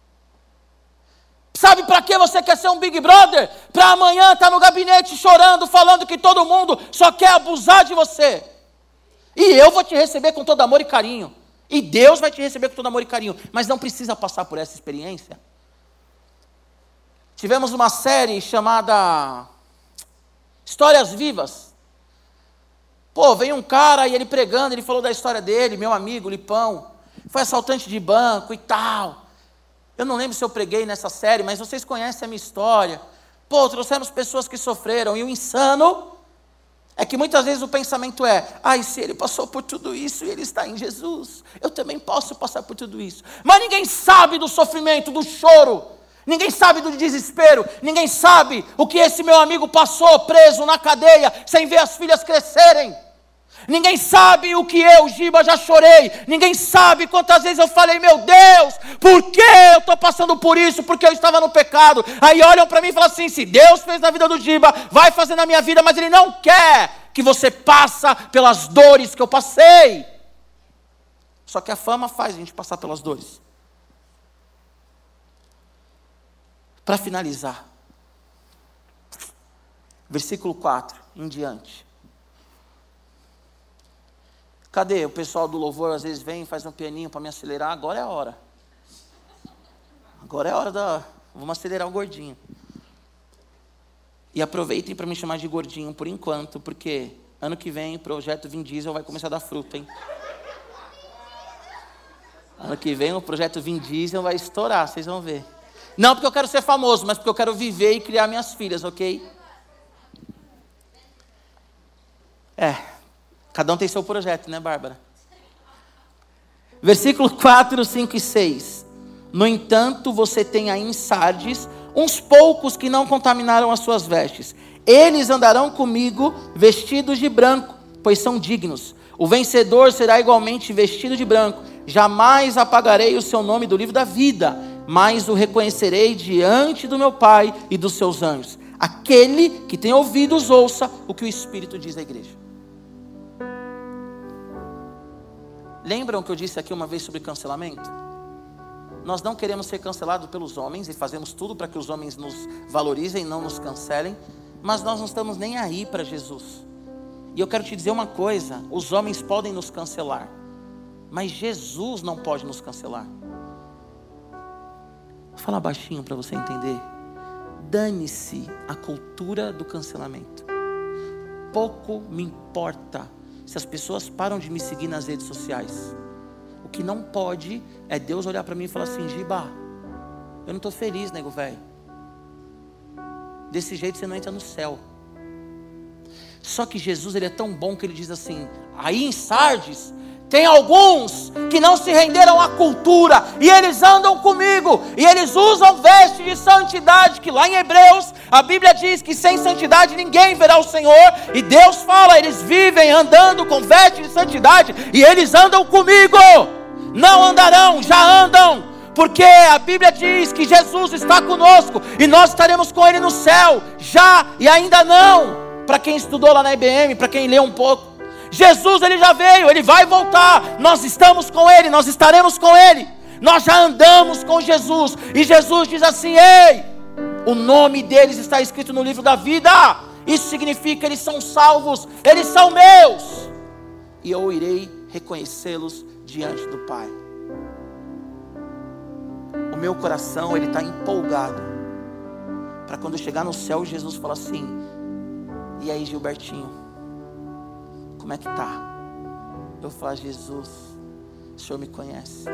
Sabe para que você quer ser um Big Brother? Para amanhã estar no gabinete chorando, falando que todo mundo só quer abusar de você. E eu vou te receber com todo amor e carinho. E Deus vai te receber com todo amor e carinho. Mas não precisa passar por essa experiência. Tivemos uma série chamada Histórias Vivas. Veio um cara e ele pregando, ele falou da história dele, meu amigo, Lipão. Foi assaltante de banco e tal. Eu não lembro se eu preguei nessa série, mas vocês conhecem a minha história. Trouxemos pessoas que sofreram. E o insano é que muitas vezes o pensamento é: se ele passou por tudo isso e ele está em Jesus, eu também posso passar por tudo isso. Mas ninguém sabe do sofrimento, do choro Ninguém sabe do desespero, ninguém sabe o que esse meu amigo passou preso na cadeia, sem ver as filhas crescerem. Ninguém sabe o que eu, Giba, já chorei. Ninguém sabe quantas vezes eu falei, meu Deus, por que eu estou passando por isso? Porque eu estava no pecado. Aí olham para mim e falam assim, se Deus fez na vida do Giba, vai fazer na minha vida, mas Ele não quer que você passe pelas dores que eu passei. Só que a fama faz a gente passar pelas dores. Para finalizar, versículo 4 em diante. Cadê? O pessoal do louvor às vezes vem e faz um pianinho para me acelerar. Agora é a hora. Agora é a hora da... Vamos acelerar o gordinho. E aproveitem para me chamar de gordinho por enquanto, porque ano que vem o projeto Vin Diesel vai começar a dar fruto, hein? Ano que vem o projeto Vin Diesel vai estourar, vocês vão ver. Não porque eu quero ser famoso, mas porque eu quero viver e criar minhas filhas, ok? Cada um tem seu projeto, né, Bárbara? Versículo 4, 5 e 6. No entanto, você tem aí em Sardes uns poucos que não contaminaram as suas vestes. Eles andarão comigo vestidos de branco, pois são dignos. O vencedor será igualmente vestido de branco. Jamais apagarei o seu nome do livro da vida, mas o reconhecerei diante do meu Pai e dos seus anjos. Aquele que tem ouvidos, ouça o que o Espírito diz à igreja. Lembram que eu disse aqui uma vez sobre cancelamento? Nós não queremos ser cancelados pelos homens e fazemos tudo para que os homens nos valorizem e não nos cancelem, mas nós não estamos nem aí para Jesus. E eu quero te dizer uma coisa, os homens podem nos cancelar, mas Jesus não pode nos cancelar. Vou falar baixinho para você entender. Dane-se a cultura do cancelamento. Pouco me importa se as pessoas param de me seguir nas redes sociais. O que não pode é Deus olhar para mim e falar assim, Giba, eu não estou feliz, nego velho. Desse jeito você não entra no céu. Só que Jesus, Ele é tão bom que Ele diz assim, aí em Sardes, tem alguns que não se renderam à cultura, e eles andam comigo, e eles usam veste de santidade, que lá em Hebreus, a Bíblia diz que sem santidade ninguém verá o Senhor, e Deus fala, eles vivem andando com veste de santidade, e eles andam comigo, não andarão, já andam, porque a Bíblia diz que Jesus está conosco, e nós estaremos com Ele no céu, já e ainda não, para quem estudou lá na IBM, para quem leu um pouco, Jesus, Ele já veio, Ele vai voltar, nós estamos com Ele, nós estaremos com Ele, nós já andamos com Jesus, e Jesus diz assim, ei, o nome deles está escrito no livro da vida, isso significa que eles são salvos, eles são meus, e eu irei reconhecê-los diante do Pai. O meu coração, ele está empolgado, para quando eu chegar no céu, Jesus fala assim, e aí Gilbertinho, como é que tá? Eu falo, Jesus, o Senhor me conhece.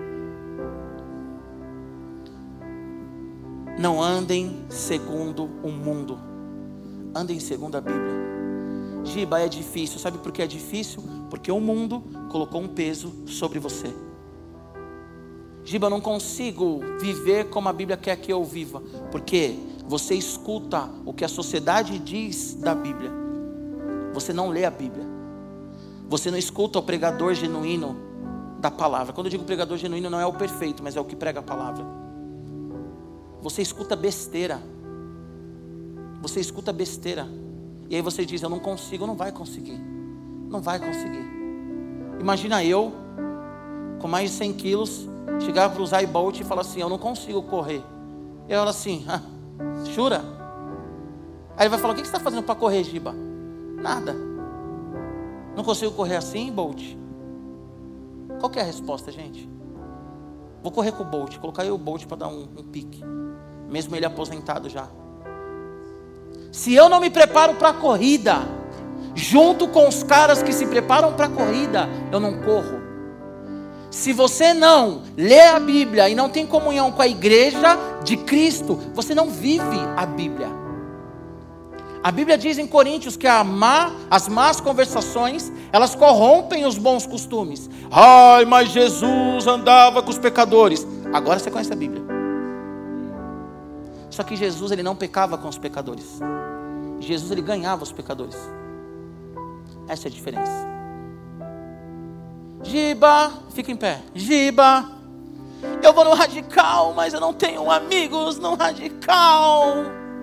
Não andem segundo o mundo, andem segundo a Bíblia. Giba, é difícil, sabe por que é difícil? Porque o mundo colocou um peso sobre você. Giba, eu não consigo viver como a Bíblia quer que eu viva, porque você escuta o que a sociedade diz da Bíblia, você não lê a Bíblia. Você não escuta o pregador genuíno da palavra. Quando eu digo pregador genuíno, não é o perfeito, mas é o que prega a palavra. Você escuta besteira. Você escuta besteira. E aí você diz, eu não consigo, não vai conseguir. Não vai conseguir. Imagina eu, com mais de 100 quilos, chegar para o Usain Bolt e falar assim, eu não consigo correr. E eu falo assim, jura? Aí ele vai falar, o que você está fazendo para correr, Giba? Nada. Não consigo correr assim, Bolt? Qual que é a resposta, gente? Vou correr com o Bolt, colocar eu o Bolt para dar um pique, mesmo ele aposentado já. Se eu não me preparo para a corrida, junto com os caras que se preparam para a corrida, eu não corro. Se você não lê a Bíblia e não tem comunhão com a igreja de Cristo, você não vive a Bíblia. A Bíblia diz em Coríntios que as más conversações, elas corrompem os bons costumes. Ai, mas Jesus andava com os pecadores. Agora você conhece a Bíblia. Só que Jesus, ele não pecava com os pecadores. Jesus, ele ganhava os pecadores. Essa é a diferença. Giba, fica em pé. Giba, eu vou no Radical, mas eu não tenho amigos no Radical.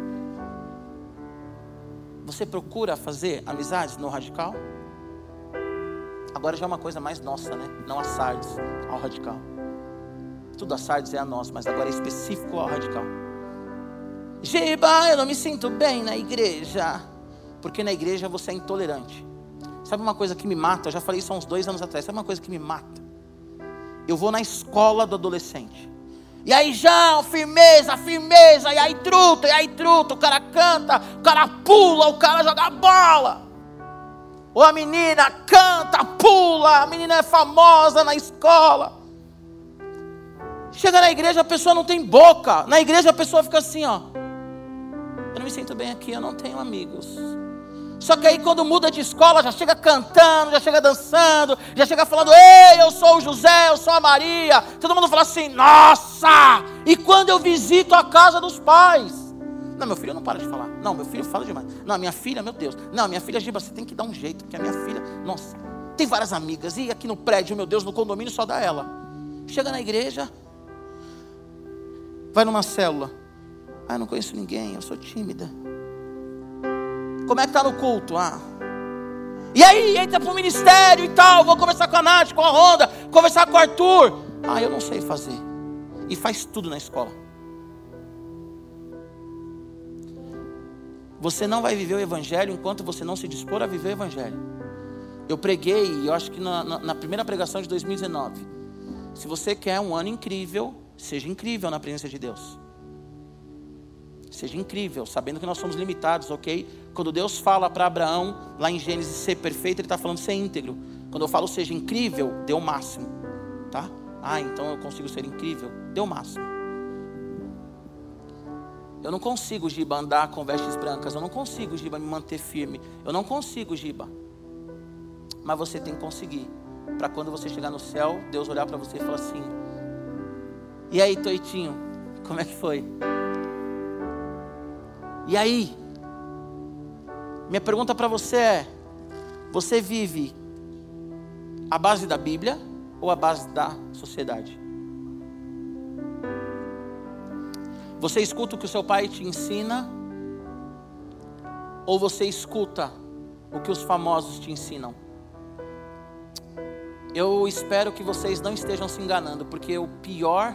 Você procura fazer amizades no Radical? Agora já é uma coisa mais nossa, né? Não a Sardes, ao Radical. Tudo a Sardes é a nossa, mas agora é específico ao Radical. Giba, eu não me sinto bem na igreja. Porque na igreja você é intolerante. Sabe uma coisa que me mata? Eu já falei isso há uns 2 anos atrás. Sabe uma coisa que me mata? Eu vou na escola do adolescente. E aí, João, firmeza, firmeza. E aí, truta. O cara canta, o cara pula, o cara joga bola. Ou a menina canta, pula. A menina é famosa na escola. Chega na igreja, a pessoa não tem boca. Na igreja a pessoa fica assim, ó. Eu não me sinto bem aqui, eu não tenho amigos. Só que aí quando muda de escola, já chega cantando, já chega dançando, já chega falando, ei, eu sou o José, eu sou a Maria. Todo mundo fala assim, nossa! E quando eu visito a casa dos pais? Não, meu filho não para de falar. Não, meu filho fala demais. Não, minha filha, meu Deus. Não, minha filha, Giba, você tem que dar um jeito, porque a minha filha, nossa, tem várias amigas. E aqui no prédio, meu Deus, no condomínio só dá ela. Chega na igreja, vai numa célula. Ah, eu não conheço ninguém, eu sou tímida. Como é que está no culto? E aí, entra para o ministério e tal. Vou conversar com a Nath, com a Ronda, conversar com o Arthur. Eu não sei fazer. E faz tudo na escola. Você não vai viver o evangelho enquanto você não se dispor a viver o evangelho. Eu preguei, eu acho que na primeira pregação de 2019. Se você quer um ano incrível, seja incrível na presença de Deus. Seja incrível, sabendo que nós somos limitados, ok? Quando Deus fala para Abraão, lá em Gênesis, ser perfeito, Ele está falando ser íntegro. Quando eu falo seja incrível, dê o máximo, tá? Então eu consigo ser incrível, dê o máximo. Eu não consigo, Giba, andar com vestes brancas. Eu não consigo, Giba, me manter firme. Eu não consigo, Giba. Mas você tem que conseguir. Para quando você chegar no céu, Deus olhar para você e falar assim, e aí, Toitinho, como é que foi? E aí, minha pergunta para você é, você vive à base da Bíblia ou à base da sociedade? Você escuta o que o seu pai te ensina ou você escuta o que os famosos te ensinam? Eu espero que vocês não estejam se enganando, porque o pior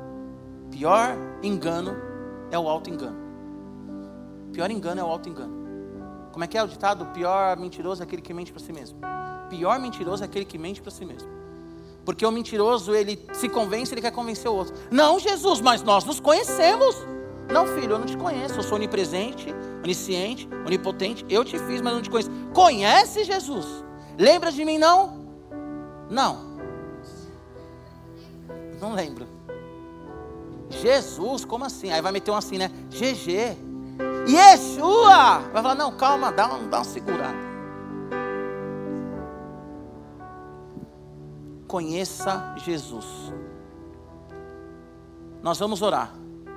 engano é o auto-engano. O pior engano é o auto-engano. Como é que é o ditado? O pior mentiroso é aquele que mente para si mesmo. O pior mentiroso é aquele que mente para si mesmo. Porque o mentiroso, ele se convence, ele quer convencer o outro. Não, Jesus, mas nós nos conhecemos. Não, filho, eu não te conheço. Eu sou onipresente, onisciente, onipotente. Eu te fiz, mas não te conheço. Conhece Jesus? Lembra de mim, não? Não. Não lembro. Jesus, como assim? Aí vai meter um assim, né? GG. Yeshua! Vai falar, não, calma, dá uma segurada. Conheça Jesus. Nós vamos orar.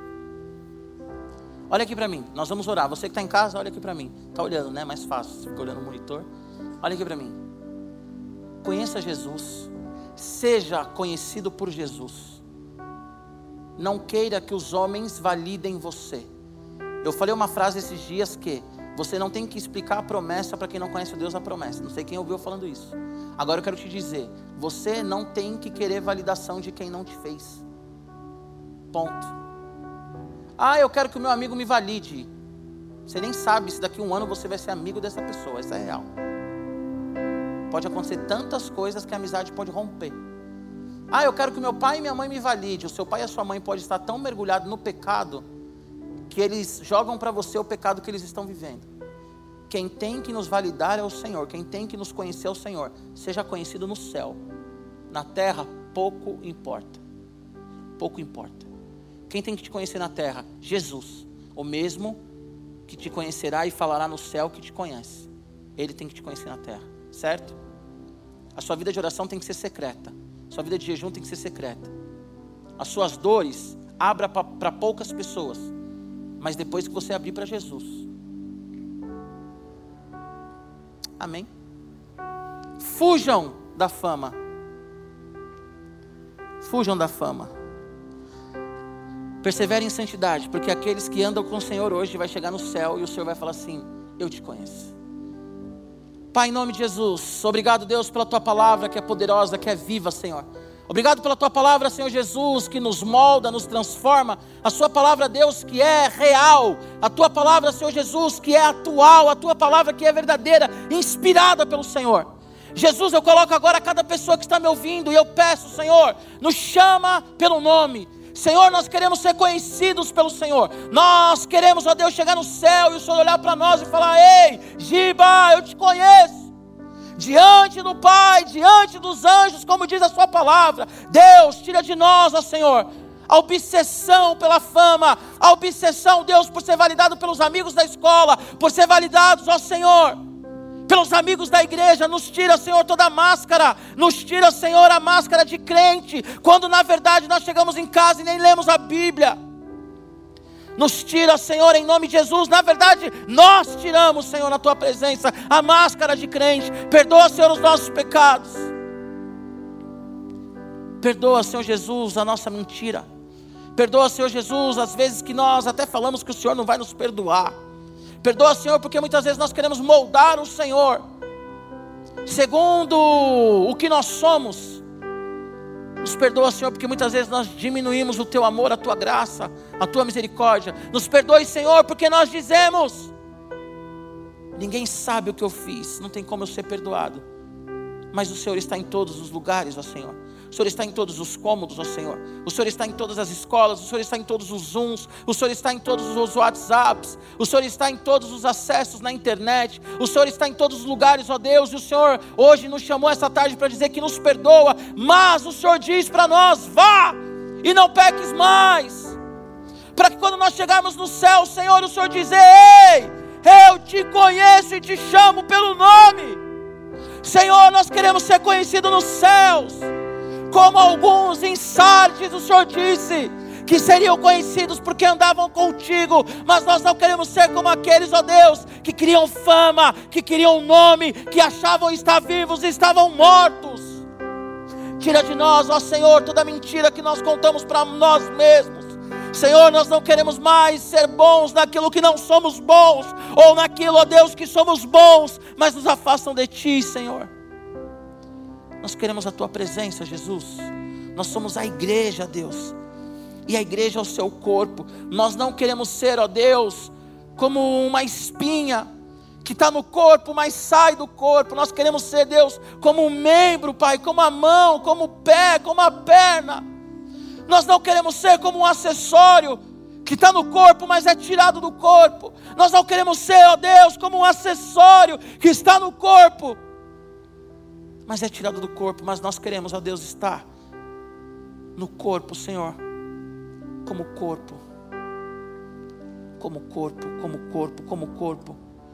Olha aqui para mim, nós vamos orar. Você que está em casa, olha aqui para mim. Está olhando, né? Mais fácil, você fica olhando o monitor. Olha aqui para mim. Conheça Jesus. Seja conhecido por Jesus. Não queira que os homens validem você. Eu falei uma frase esses dias que você não tem que explicar a promessa para quem não conhece o Deus da promessa. Não sei quem ouviu falando isso. Agora eu quero te dizer, você não tem que querer validação de quem não te fez. Ponto. Eu quero que o meu amigo me valide. Você nem sabe se daqui a um ano você vai ser amigo dessa pessoa. Isso é real. Pode acontecer tantas coisas que a amizade pode romper. Eu quero que meu pai e minha mãe me validem. O seu pai e a sua mãe podem estar tão mergulhados no pecado que eles jogam para você o pecado que eles estão vivendo. Quem tem que nos validar é o Senhor. Quem tem que nos conhecer é o Senhor. Seja conhecido no céu. Na terra, pouco importa. Pouco importa. Quem tem que te conhecer na terra? Jesus. O mesmo que te conhecerá e falará no céu que te conhece. Ele tem que te conhecer na terra. Certo? A sua vida de oração tem que ser secreta. A sua vida de jejum tem que ser secreta. As suas dores, abra para poucas pessoas. mas depois que você abrir para Jesus. Amém? Fujam da fama. Fujam da fama. Perseverem em santidade, porque aqueles que andam com o Senhor hoje vai chegar no céu e o Senhor vai falar assim: eu te conheço. Pai, em nome de Jesus, obrigado, Deus, pela tua palavra que é poderosa, que é viva, Senhor. Obrigado pela tua palavra, Senhor Jesus, que nos molda, nos transforma. A sua palavra, Deus, que é real. A tua palavra, Senhor Jesus, que é atual. A tua palavra que é verdadeira, inspirada pelo Senhor. Jesus, eu coloco agora cada pessoa que está me ouvindo e eu peço, Senhor, nos chama pelo nome. Senhor, nós queremos ser conhecidos pelo Senhor. Nós queremos, ó Deus, chegar no céu e o Senhor olhar para nós e falar: ei, Giba, eu te conheço. Diante do Pai, diante dos anjos, como diz a sua palavra. Deus, tira de nós, ó Senhor, a obsessão pela fama, a obsessão, Deus, por ser validado pelos amigos da escola, por ser validados, ó Senhor, pelos amigos da igreja. Nos tira, Senhor, toda a máscara. Nos tira, Senhor, a máscara de crente, quando na verdade nós chegamos em casa e nem lemos a Bíblia. Nos tira, Senhor, em nome de Jesus. Na verdade, nós tiramos, Senhor, na tua presença, a máscara de crente. Perdoa, Senhor, os nossos pecados. Perdoa, Senhor Jesus, a nossa mentira. Perdoa, Senhor Jesus, as vezes que nós até falamos que o Senhor não vai nos perdoar. Perdoa, Senhor, porque muitas vezes nós queremos moldar o Senhor segundo o que nós somos. Nos perdoa, Senhor, porque muitas vezes nós diminuímos o teu amor, a tua graça, a tua misericórdia. Nos perdoe, Senhor, porque nós dizemos: ninguém sabe o que eu fiz, não tem como eu ser perdoado. Mas o Senhor está em todos os lugares, ó Senhor. O Senhor está em todos os cômodos, ó Senhor. O Senhor está em todas as escolas. O Senhor está em todos os Zooms. O Senhor está em todos os WhatsApps. O Senhor está em todos os acessos na internet. O Senhor está em todos os lugares, ó Deus. E o Senhor hoje nos chamou essa tarde para dizer que nos perdoa. Mas o Senhor diz para nós: vá e não peques mais. Para que quando nós chegarmos no céu, Senhor, o Senhor diz: ei, eu te conheço e te chamo pelo nome. Senhor, nós queremos ser conhecidos nos céus. Como alguns em Sardes, o Senhor disse que seriam conhecidos porque andavam contigo. Mas nós não queremos ser como aqueles, ó Deus, que queriam fama, que queriam nome, que achavam estar vivos e estavam mortos. Tira de nós, ó Senhor, toda mentira que nós contamos para nós mesmos. Senhor, nós não queremos mais ser bons naquilo que não somos bons, ou naquilo, ó Deus, que somos bons, mas nos afastam de Ti, Senhor. Nós queremos a tua presença, Jesus. Nós somos a igreja, Deus, e a igreja é o seu corpo. Nós não queremos ser, ó Deus, como uma espinha que está no corpo, mas sai do corpo. Nós queremos ser, Deus, como um membro, Pai, como a mão, como o pé, como a perna. Nós não queremos ser como um acessório que está no corpo, mas é tirado do corpo. Nós não queremos ser, ó Deus, como um acessório que está no corpo, mas é tirado do corpo. Mas nós queremos, ó Deus, estar no corpo, Senhor, como corpo, como corpo, como corpo, como corpo.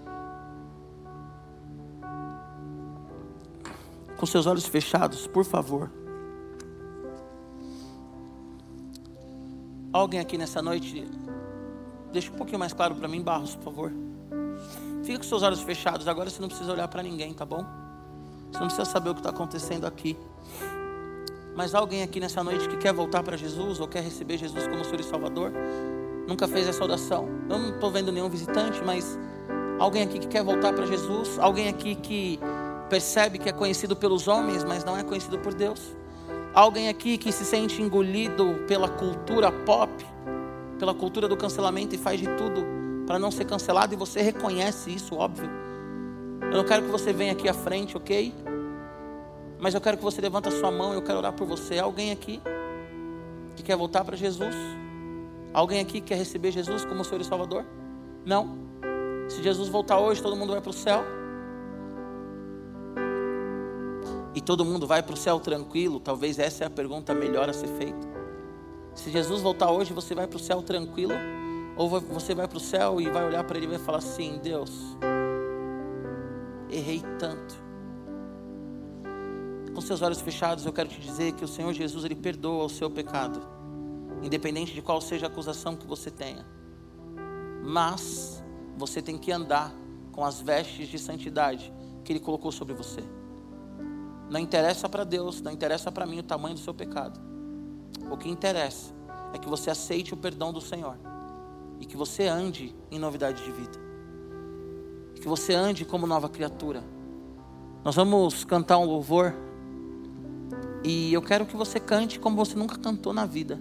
Com seus olhos fechados, por favor. Alguém aqui nessa noite, deixa um pouquinho mais claro para mim, Barros, por favor. Fica com seus olhos fechados, agora você não precisa olhar para ninguém, tá bom? Você não precisa saber o que está acontecendo aqui. Mas alguém aqui nessa noite que quer voltar para Jesus, ou quer receber Jesus como Senhor e Salvador, nunca fez essa oração. Eu não estou vendo nenhum visitante, mas alguém aqui que quer voltar para Jesus, alguém aqui que percebe que é conhecido pelos homens, mas não é conhecido por Deus. Alguém aqui que se sente engolido pela cultura pop, pela cultura do cancelamento e faz de tudo para não ser cancelado, e você reconhece isso, óbvio. Eu não quero que você venha aqui à frente, ok? Mas eu quero que você levante a sua mão e eu quero orar por você. Alguém aqui que quer voltar para Jesus? Alguém aqui que quer receber Jesus como Senhor e Salvador? Não? Se Jesus voltar hoje, todo mundo vai para o céu? E todo mundo vai para o céu tranquilo? Talvez essa é a pergunta melhor a ser feita. Se Jesus voltar hoje, você vai para o céu tranquilo? Ou você vai para o céu e vai olhar para Ele e vai falar assim: Deus, errei tanto. Com seus olhos fechados, eu quero te dizer que o Senhor Jesus, Ele perdoa o seu pecado, independente de qual seja a acusação que você tenha. mas você tem que andar com as vestes de santidade que Ele colocou sobre você. Não interessa para Deus, não interessa para mim o tamanho do seu pecado. O que interessa é que você aceite o perdão do Senhor e que você ande em novidade de vida, e que você ande como nova criatura. Nós vamos cantar um louvor e eu quero que você cante como você nunca cantou na vida.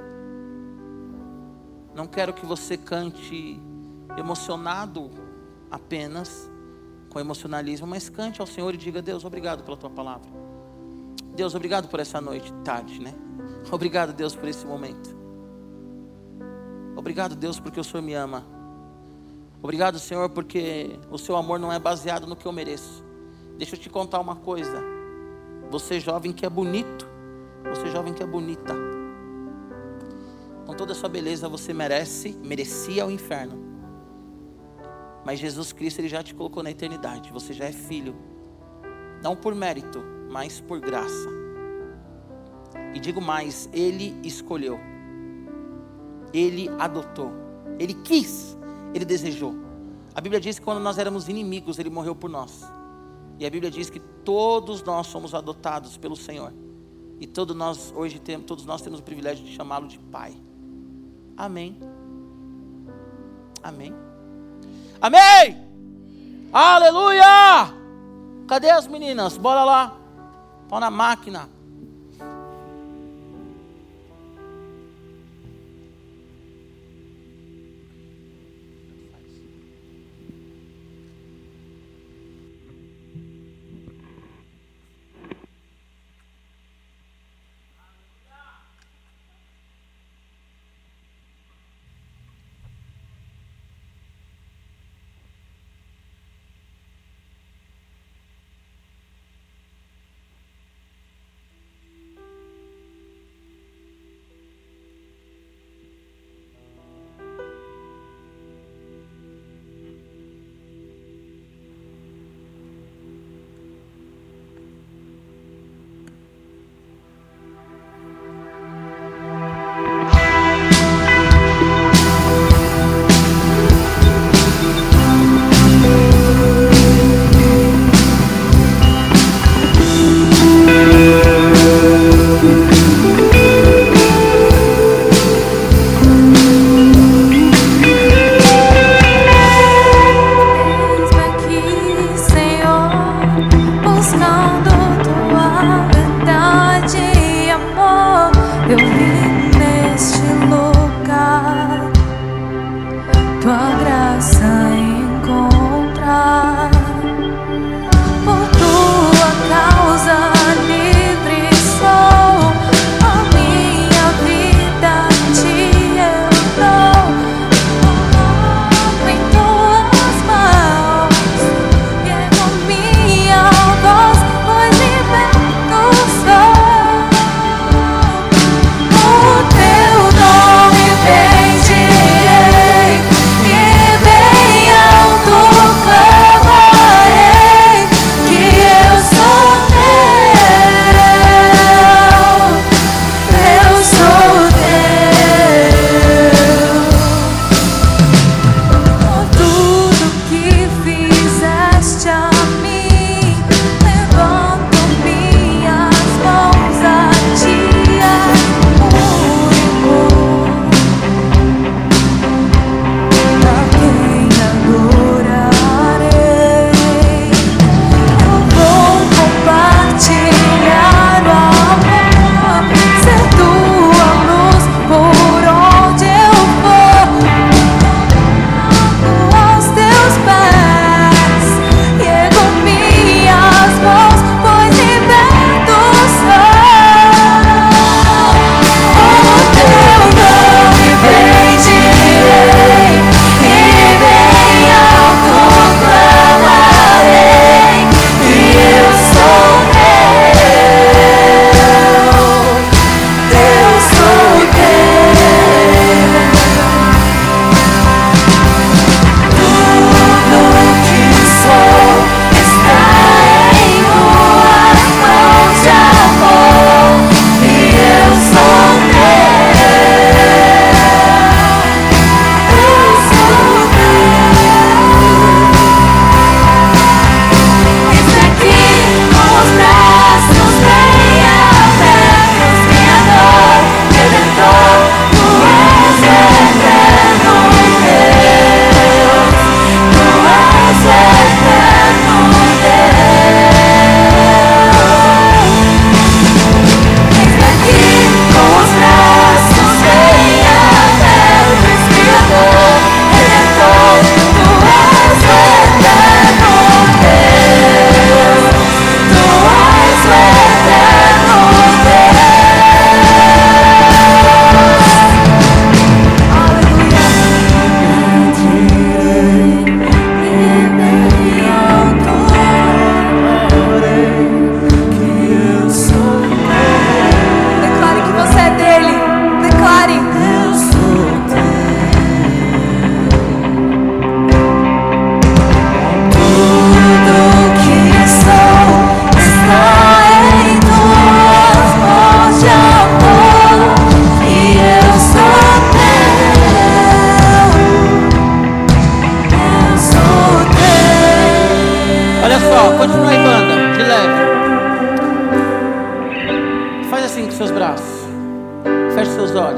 Não quero que você cante emocionado apenas, com emocionalismo, mas cante ao Senhor e diga: Deus, obrigado pela tua palavra. Deus, obrigado por essa noite, tarde, né? Obrigado, Deus, por esse momento. Obrigado, Deus, porque o Senhor me ama. Obrigado, Senhor, porque o seu amor não é baseado no que eu mereço. Deixa eu te contar uma coisa. Você jovem que é bonito, você jovem que é bonita, com toda a sua beleza você merecia o inferno. Mas Jesus Cristo, Ele já te colocou na eternidade. Você já é filho, não por mérito, mas por graça. E digo mais, Ele escolheu, Ele adotou, Ele quis, Ele desejou. A Bíblia diz que quando nós éramos inimigos, Ele morreu por nós. E a Bíblia diz que todos nós somos adotados pelo Senhor. E todos nós temos o privilégio de chamá-lo de Pai. Amém. Amém. Amém. Aleluia. Cadê as meninas? Bora lá. Pau na máquina. Feche seus olhos.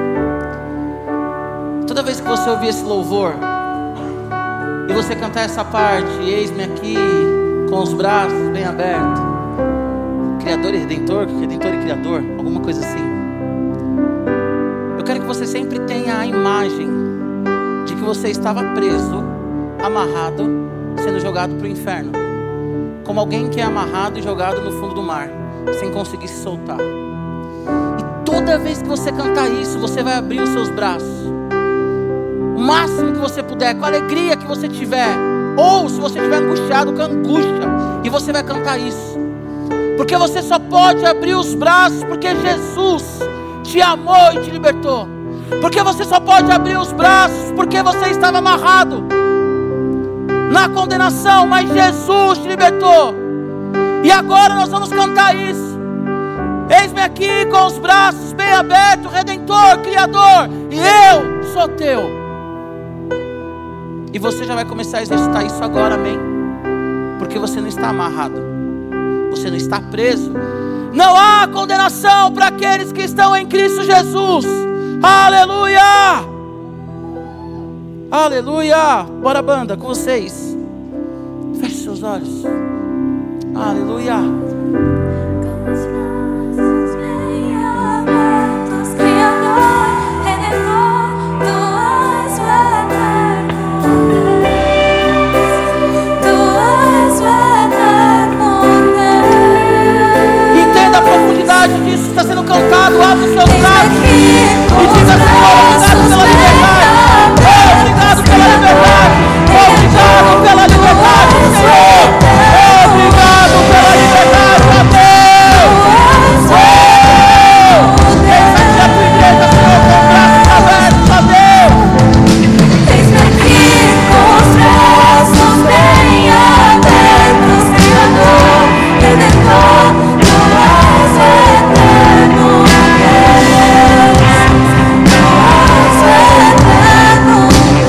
Toda vez que você ouvir esse louvor e você cantar essa parte, eis-me aqui com os braços bem abertos, Criador e Redentor, Redentor e Criador, alguma coisa assim. Eu quero que você sempre tenha a imagem de que você estava preso, amarrado, sendo jogado para o inferno, como alguém que é amarrado e jogado no fundo do mar, sem conseguir se soltar. E toda vez que você cantar isso, você vai abrir os seus braços, o máximo que você puder, com a alegria que você tiver, ou se você estiver angustiado, com angústia, e você vai cantar isso, porque você só pode abrir os braços porque Jesus te amou e te libertou, porque você só pode abrir os braços porque você estava amarrado na condenação, mas Jesus te libertou. E agora nós vamos cantar isso. Eis-me aqui com os braços bem abertos, Redentor, Criador, e eu sou teu. E você já vai começar a exercitar isso agora, amém? Porque você não está amarrado, você não está preso. Não há condenação para aqueles que estão em Cristo Jesus. Aleluia! Aleluia! Bora, banda, com vocês. Feche seus olhos. Aleluia! Entenda a profundidade disso que está sendo cantado. Abre os seus braços e diga: Senhor, obrigado pela liberdade. Obrigado pela liberdade, Senhor. Obrigado pela liberdade, ó Deus. Deixa aqui a tua igreja, Senhor, com os braços abertos, ó Deus. Eis-me aqui com os braços bem abertos, Criador, Redentor, tu és eterno, Deus, tu és eterno,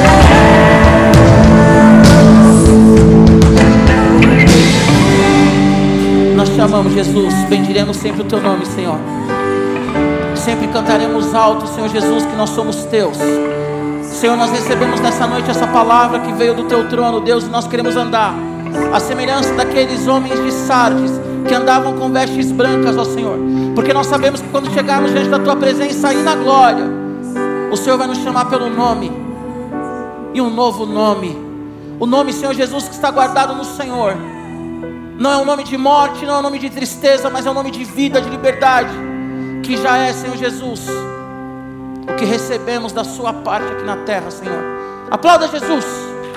Deus. Nós te amamos, Jesus. Bendiremos sempre o teu nome, Senhor. Sempre cantaremos alto, Senhor Jesus, que nós somos teus. Senhor, nós recebemos nessa noite essa palavra que veio do teu trono, Deus, e nós queremos andar à semelhança daqueles homens de Sardes que andavam com vestes brancas, ó Senhor, porque nós sabemos que quando chegarmos diante da tua presença aí na glória, o Senhor vai nos chamar pelo nome, e um novo nome, o nome, Senhor Jesus, que está guardado no Senhor. Não é um nome de morte, não é um nome de tristeza, mas é um nome de vida, de liberdade, que já é, Senhor Jesus, o que recebemos da sua parte aqui na terra, Senhor. Aplauda Jesus.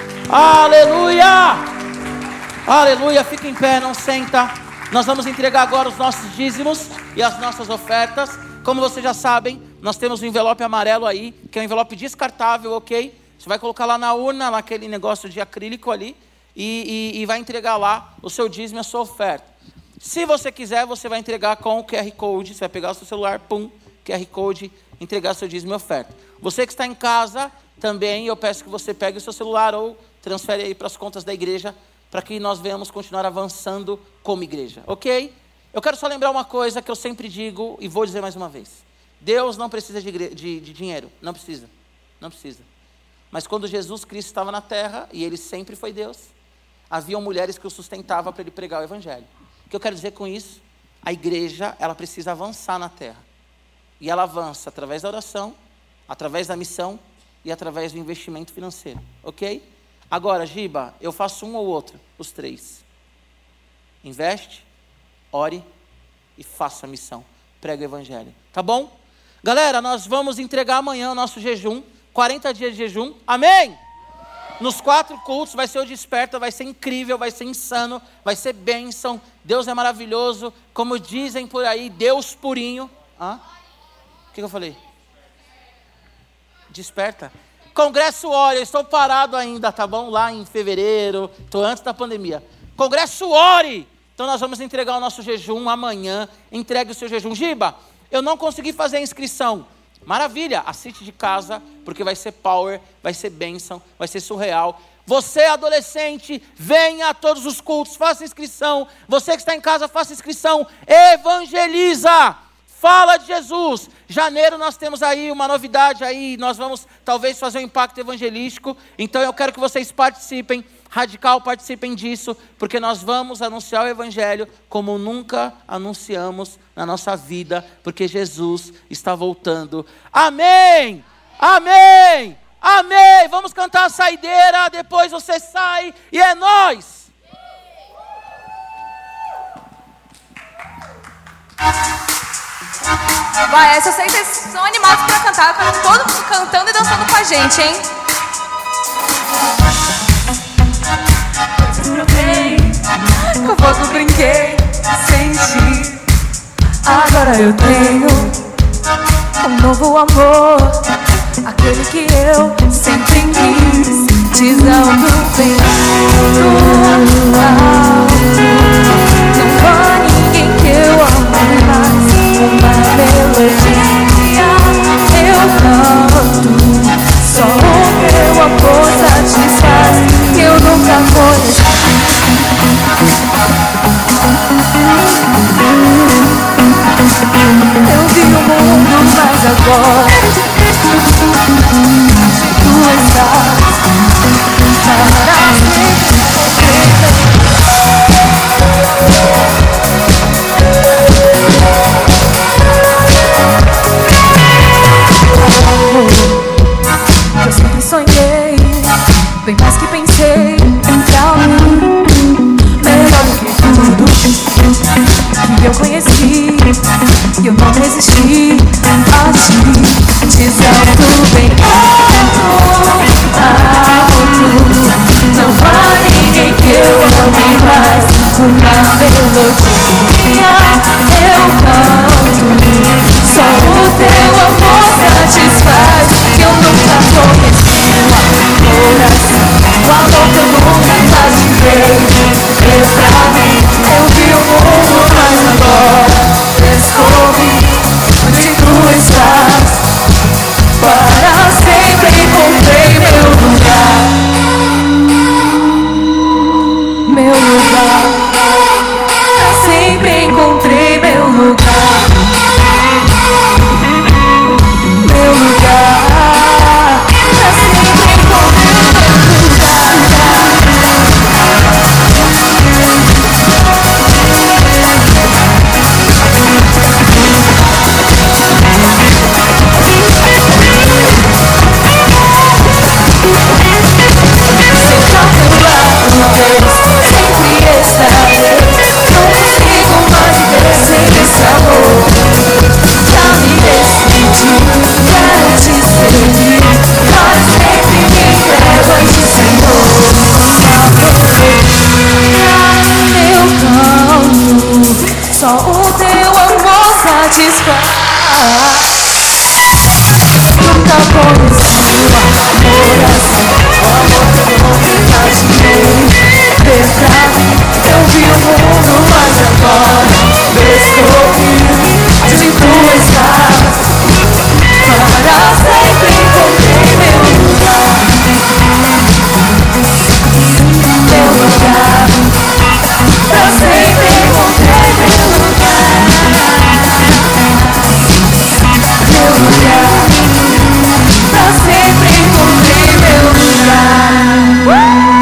Aleluia. Aleluia. Fica em pé, não senta. Nós vamos entregar agora os nossos dízimos e as nossas ofertas. Como vocês já sabem, nós temos um envelope amarelo aí, que é um envelope descartável, ok? Você vai colocar lá na urna, naquele negócio de acrílico ali, e vai entregar lá o seu dízimo e a sua oferta. Se você quiser, você vai entregar com o QR Code. Você vai pegar o seu celular, pum, QR Code, entregar seu dízimo e oferta. Você que está em casa também, eu peço que você pegue o seu celular ou transfere aí para as contas da igreja, para que nós venhamos continuar avançando como igreja, ok? Eu quero só lembrar uma coisa que eu sempre digo e vou dizer mais uma vez. Deus não precisa de dinheiro, não precisa, não precisa. Mas quando Jesus Cristo estava na terra, e ele sempre foi Deus, haviam mulheres que o sustentavam para ele pregar o evangelho. O que eu quero dizer com isso? A igreja, ela precisa avançar na terra. E ela avança através da oração, através da missão e através do investimento financeiro, ok? Agora, Giba, eu faço um ou outro, os três. Investe, ore e faça a missão. Prega o evangelho, tá bom? Galera, nós vamos entregar amanhã o nosso jejum, 40 dias de jejum, amém? Nos 4 cultos, vai ser o Desperta, vai ser incrível, vai ser insano, vai ser bênção. Deus é maravilhoso, como dizem por aí, Deus purinho. Hã? O que eu falei? Desperta. Congresso Ore, eu estou parado ainda, tá bom? Lá em fevereiro, estou antes da pandemia. Congresso Ore. Então nós vamos entregar o nosso jejum amanhã. Entregue o seu jejum. Giba, eu não consegui fazer a inscrição. Maravilha, assiste de casa, porque vai ser power, vai ser bênção, vai ser surreal. Você, adolescente, venha a todos os cultos, faça inscrição. Você que está em casa, faça inscrição. Evangeliza. Fala de Jesus. Janeiro nós temos aí uma novidade aí. Nós vamos talvez fazer um impacto evangelístico. Então eu quero que vocês participem. Radical, participem disso. Porque nós vamos anunciar o evangelho como nunca anunciamos na nossa vida. Porque Jesus está voltando. Amém! Amém! Amém! Vamos cantar a saideira. Depois você sai e é nóis! Vai, essa eu sei que vocês são animados pra cantar. Eu quero todo mundo cantando e dançando com a gente, hein? Eu posso brinquei, senti. Agora eu tenho um novo amor, aquele que eu sempre quis. Dizendo bem alto, não há ninguém que eu ame mais. Uma melodia eu canto, só o meu amor satisfaz, que eu nunca conheci. Eu vi o mundo, mas agora tu estás para eu sempre sonhei, bem mais que pensei, pra mim, melhor do que tudo que eu conheci, e eu não resisti a ti, dizendo bem alto, não há ninguém que eu ame mais. Uma melodia eu canto, só o teu amor satisfaz, que eu nunca conheci um amor assim, o amor que eu nunca imaginei. Eu pra mim, eu vi o mundo, mas agora descobri onde tu estás. Para sempre encontrei meu lugar, meu lugar. Para sempre encontrei meu lugar, meu lugar. Para sempre encontrei meu só o teu amor satisfaz. Nunca conheci um amor assim, o amor que eu nunca imaginei. Ver pra mim, eu vi o mundo, mas agora descobri onde tu estás. Para sempre encontrei meu lugar, meu lugar. Pra sempre encontrei meu lugar, meu lugar. Pra sempre encontrei meu lugar.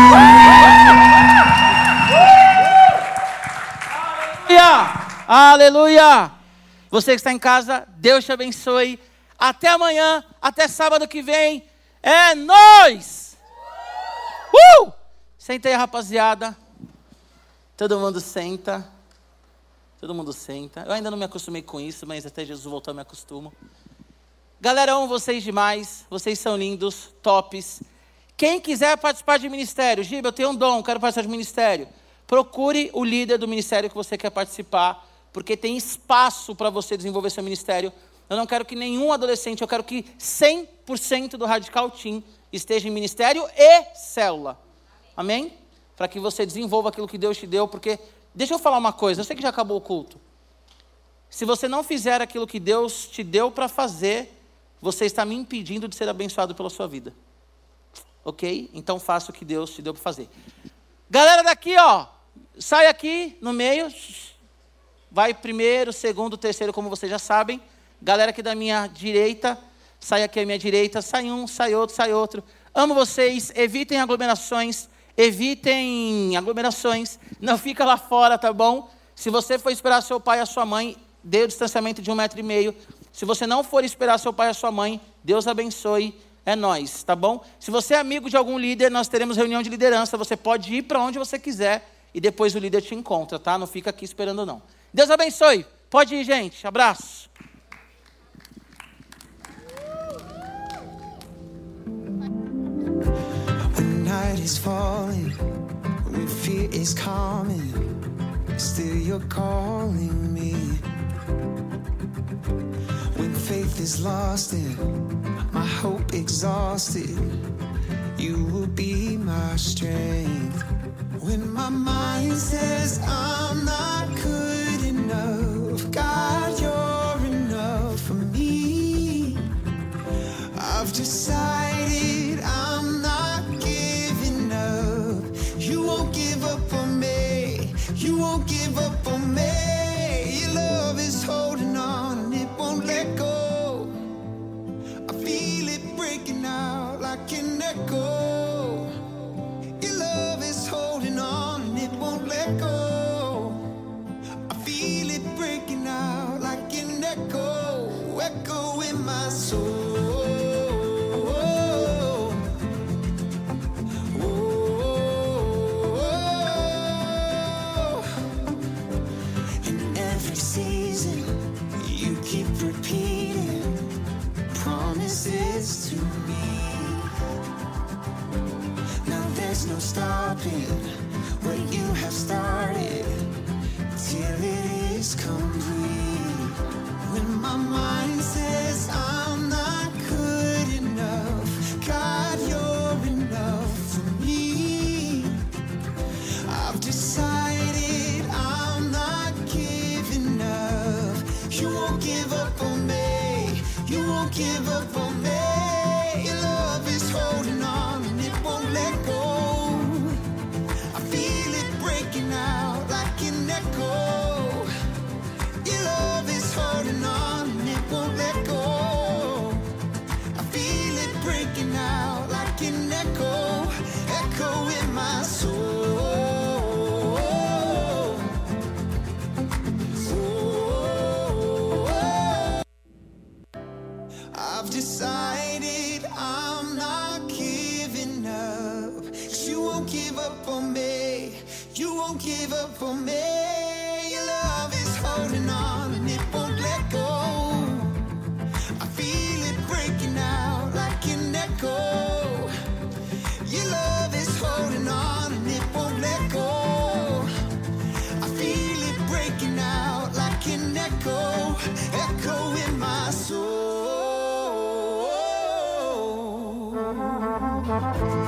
Aleluia! Você que está em casa, Deus te abençoe. Até amanhã, até sábado que vem. É nóis! Senta aí, rapaziada. Todo mundo senta. Todo mundo senta. Eu ainda não me acostumei com isso, mas até Jesus voltar eu me acostumo. Galera, amo vocês demais. Vocês são lindos, tops. Quem quiser participar de ministério, Giba, eu tenho um dom, quero participar de ministério. Procure o líder do ministério que você quer participar, porque tem espaço para você desenvolver seu ministério. Eu não quero que nenhum adolescente, eu quero que 100% do Radical Team esteja em ministério e célula. Amém? Para que você desenvolva aquilo que Deus te deu, porque, deixa eu falar uma coisa, eu sei que já acabou o culto. Se você não fizer aquilo que Deus te deu para fazer, você está me impedindo de ser abençoado pela sua vida. Ok? Então faça o que Deus te deu para fazer. Galera daqui, ó, sai aqui no meio. vai primeiro, segundo, terceiro, como vocês já sabem. Galera aqui da minha direita, sai aqui à minha direita, sai um, sai outro. Amo vocês, evitem aglomerações, não fica lá fora, tá bom? Se você for esperar seu pai e a sua mãe, dê o distanciamento de 1,5 m. Se você não for esperar seu pai e a sua mãe, Deus abençoe, é nós, tá bom? Se você é amigo de algum líder, nós teremos reunião de liderança, você pode ir para onde você quiser e depois o líder te encontra, tá? Não fica aqui esperando não. Deus abençoe, pode ir, gente, abraço. When night is falling, when fear is coming, still you're calling me. When faith is lost and my hope exhausted, you will be my strength. When my mind says I'm not good enough, God, you're enough for me. I've decided I'm not giving up. You won't give up on me. You won't give up on me. Your love is holding on and it won't let go. I feel it breaking out like an echo. Your love is holding on and it won't let go. I feel it breaking out like an echo, echo in my soul. Season, you keep repeating promises to me. Now there's no stopping what you have started till it is complete. When my mind says I'm not good enough, God, you're enough for me. I've decided I'm not giving up. You won't give up on me. You won't give up on me. Your love is holding on and it won't let go. I feel it breaking out like an echo. Your love is holding on and it won't let go. I feel it breaking out like an echo, echo in my soul. I've decided I'm not giving up. 'Cause you won't give up on me. You won't give up on me. Your love is holding on and it won't let go. I feel it breaking out like an echo. Your love is holding on and it won't let go. I feel it breaking out like an echo, echo in my soul.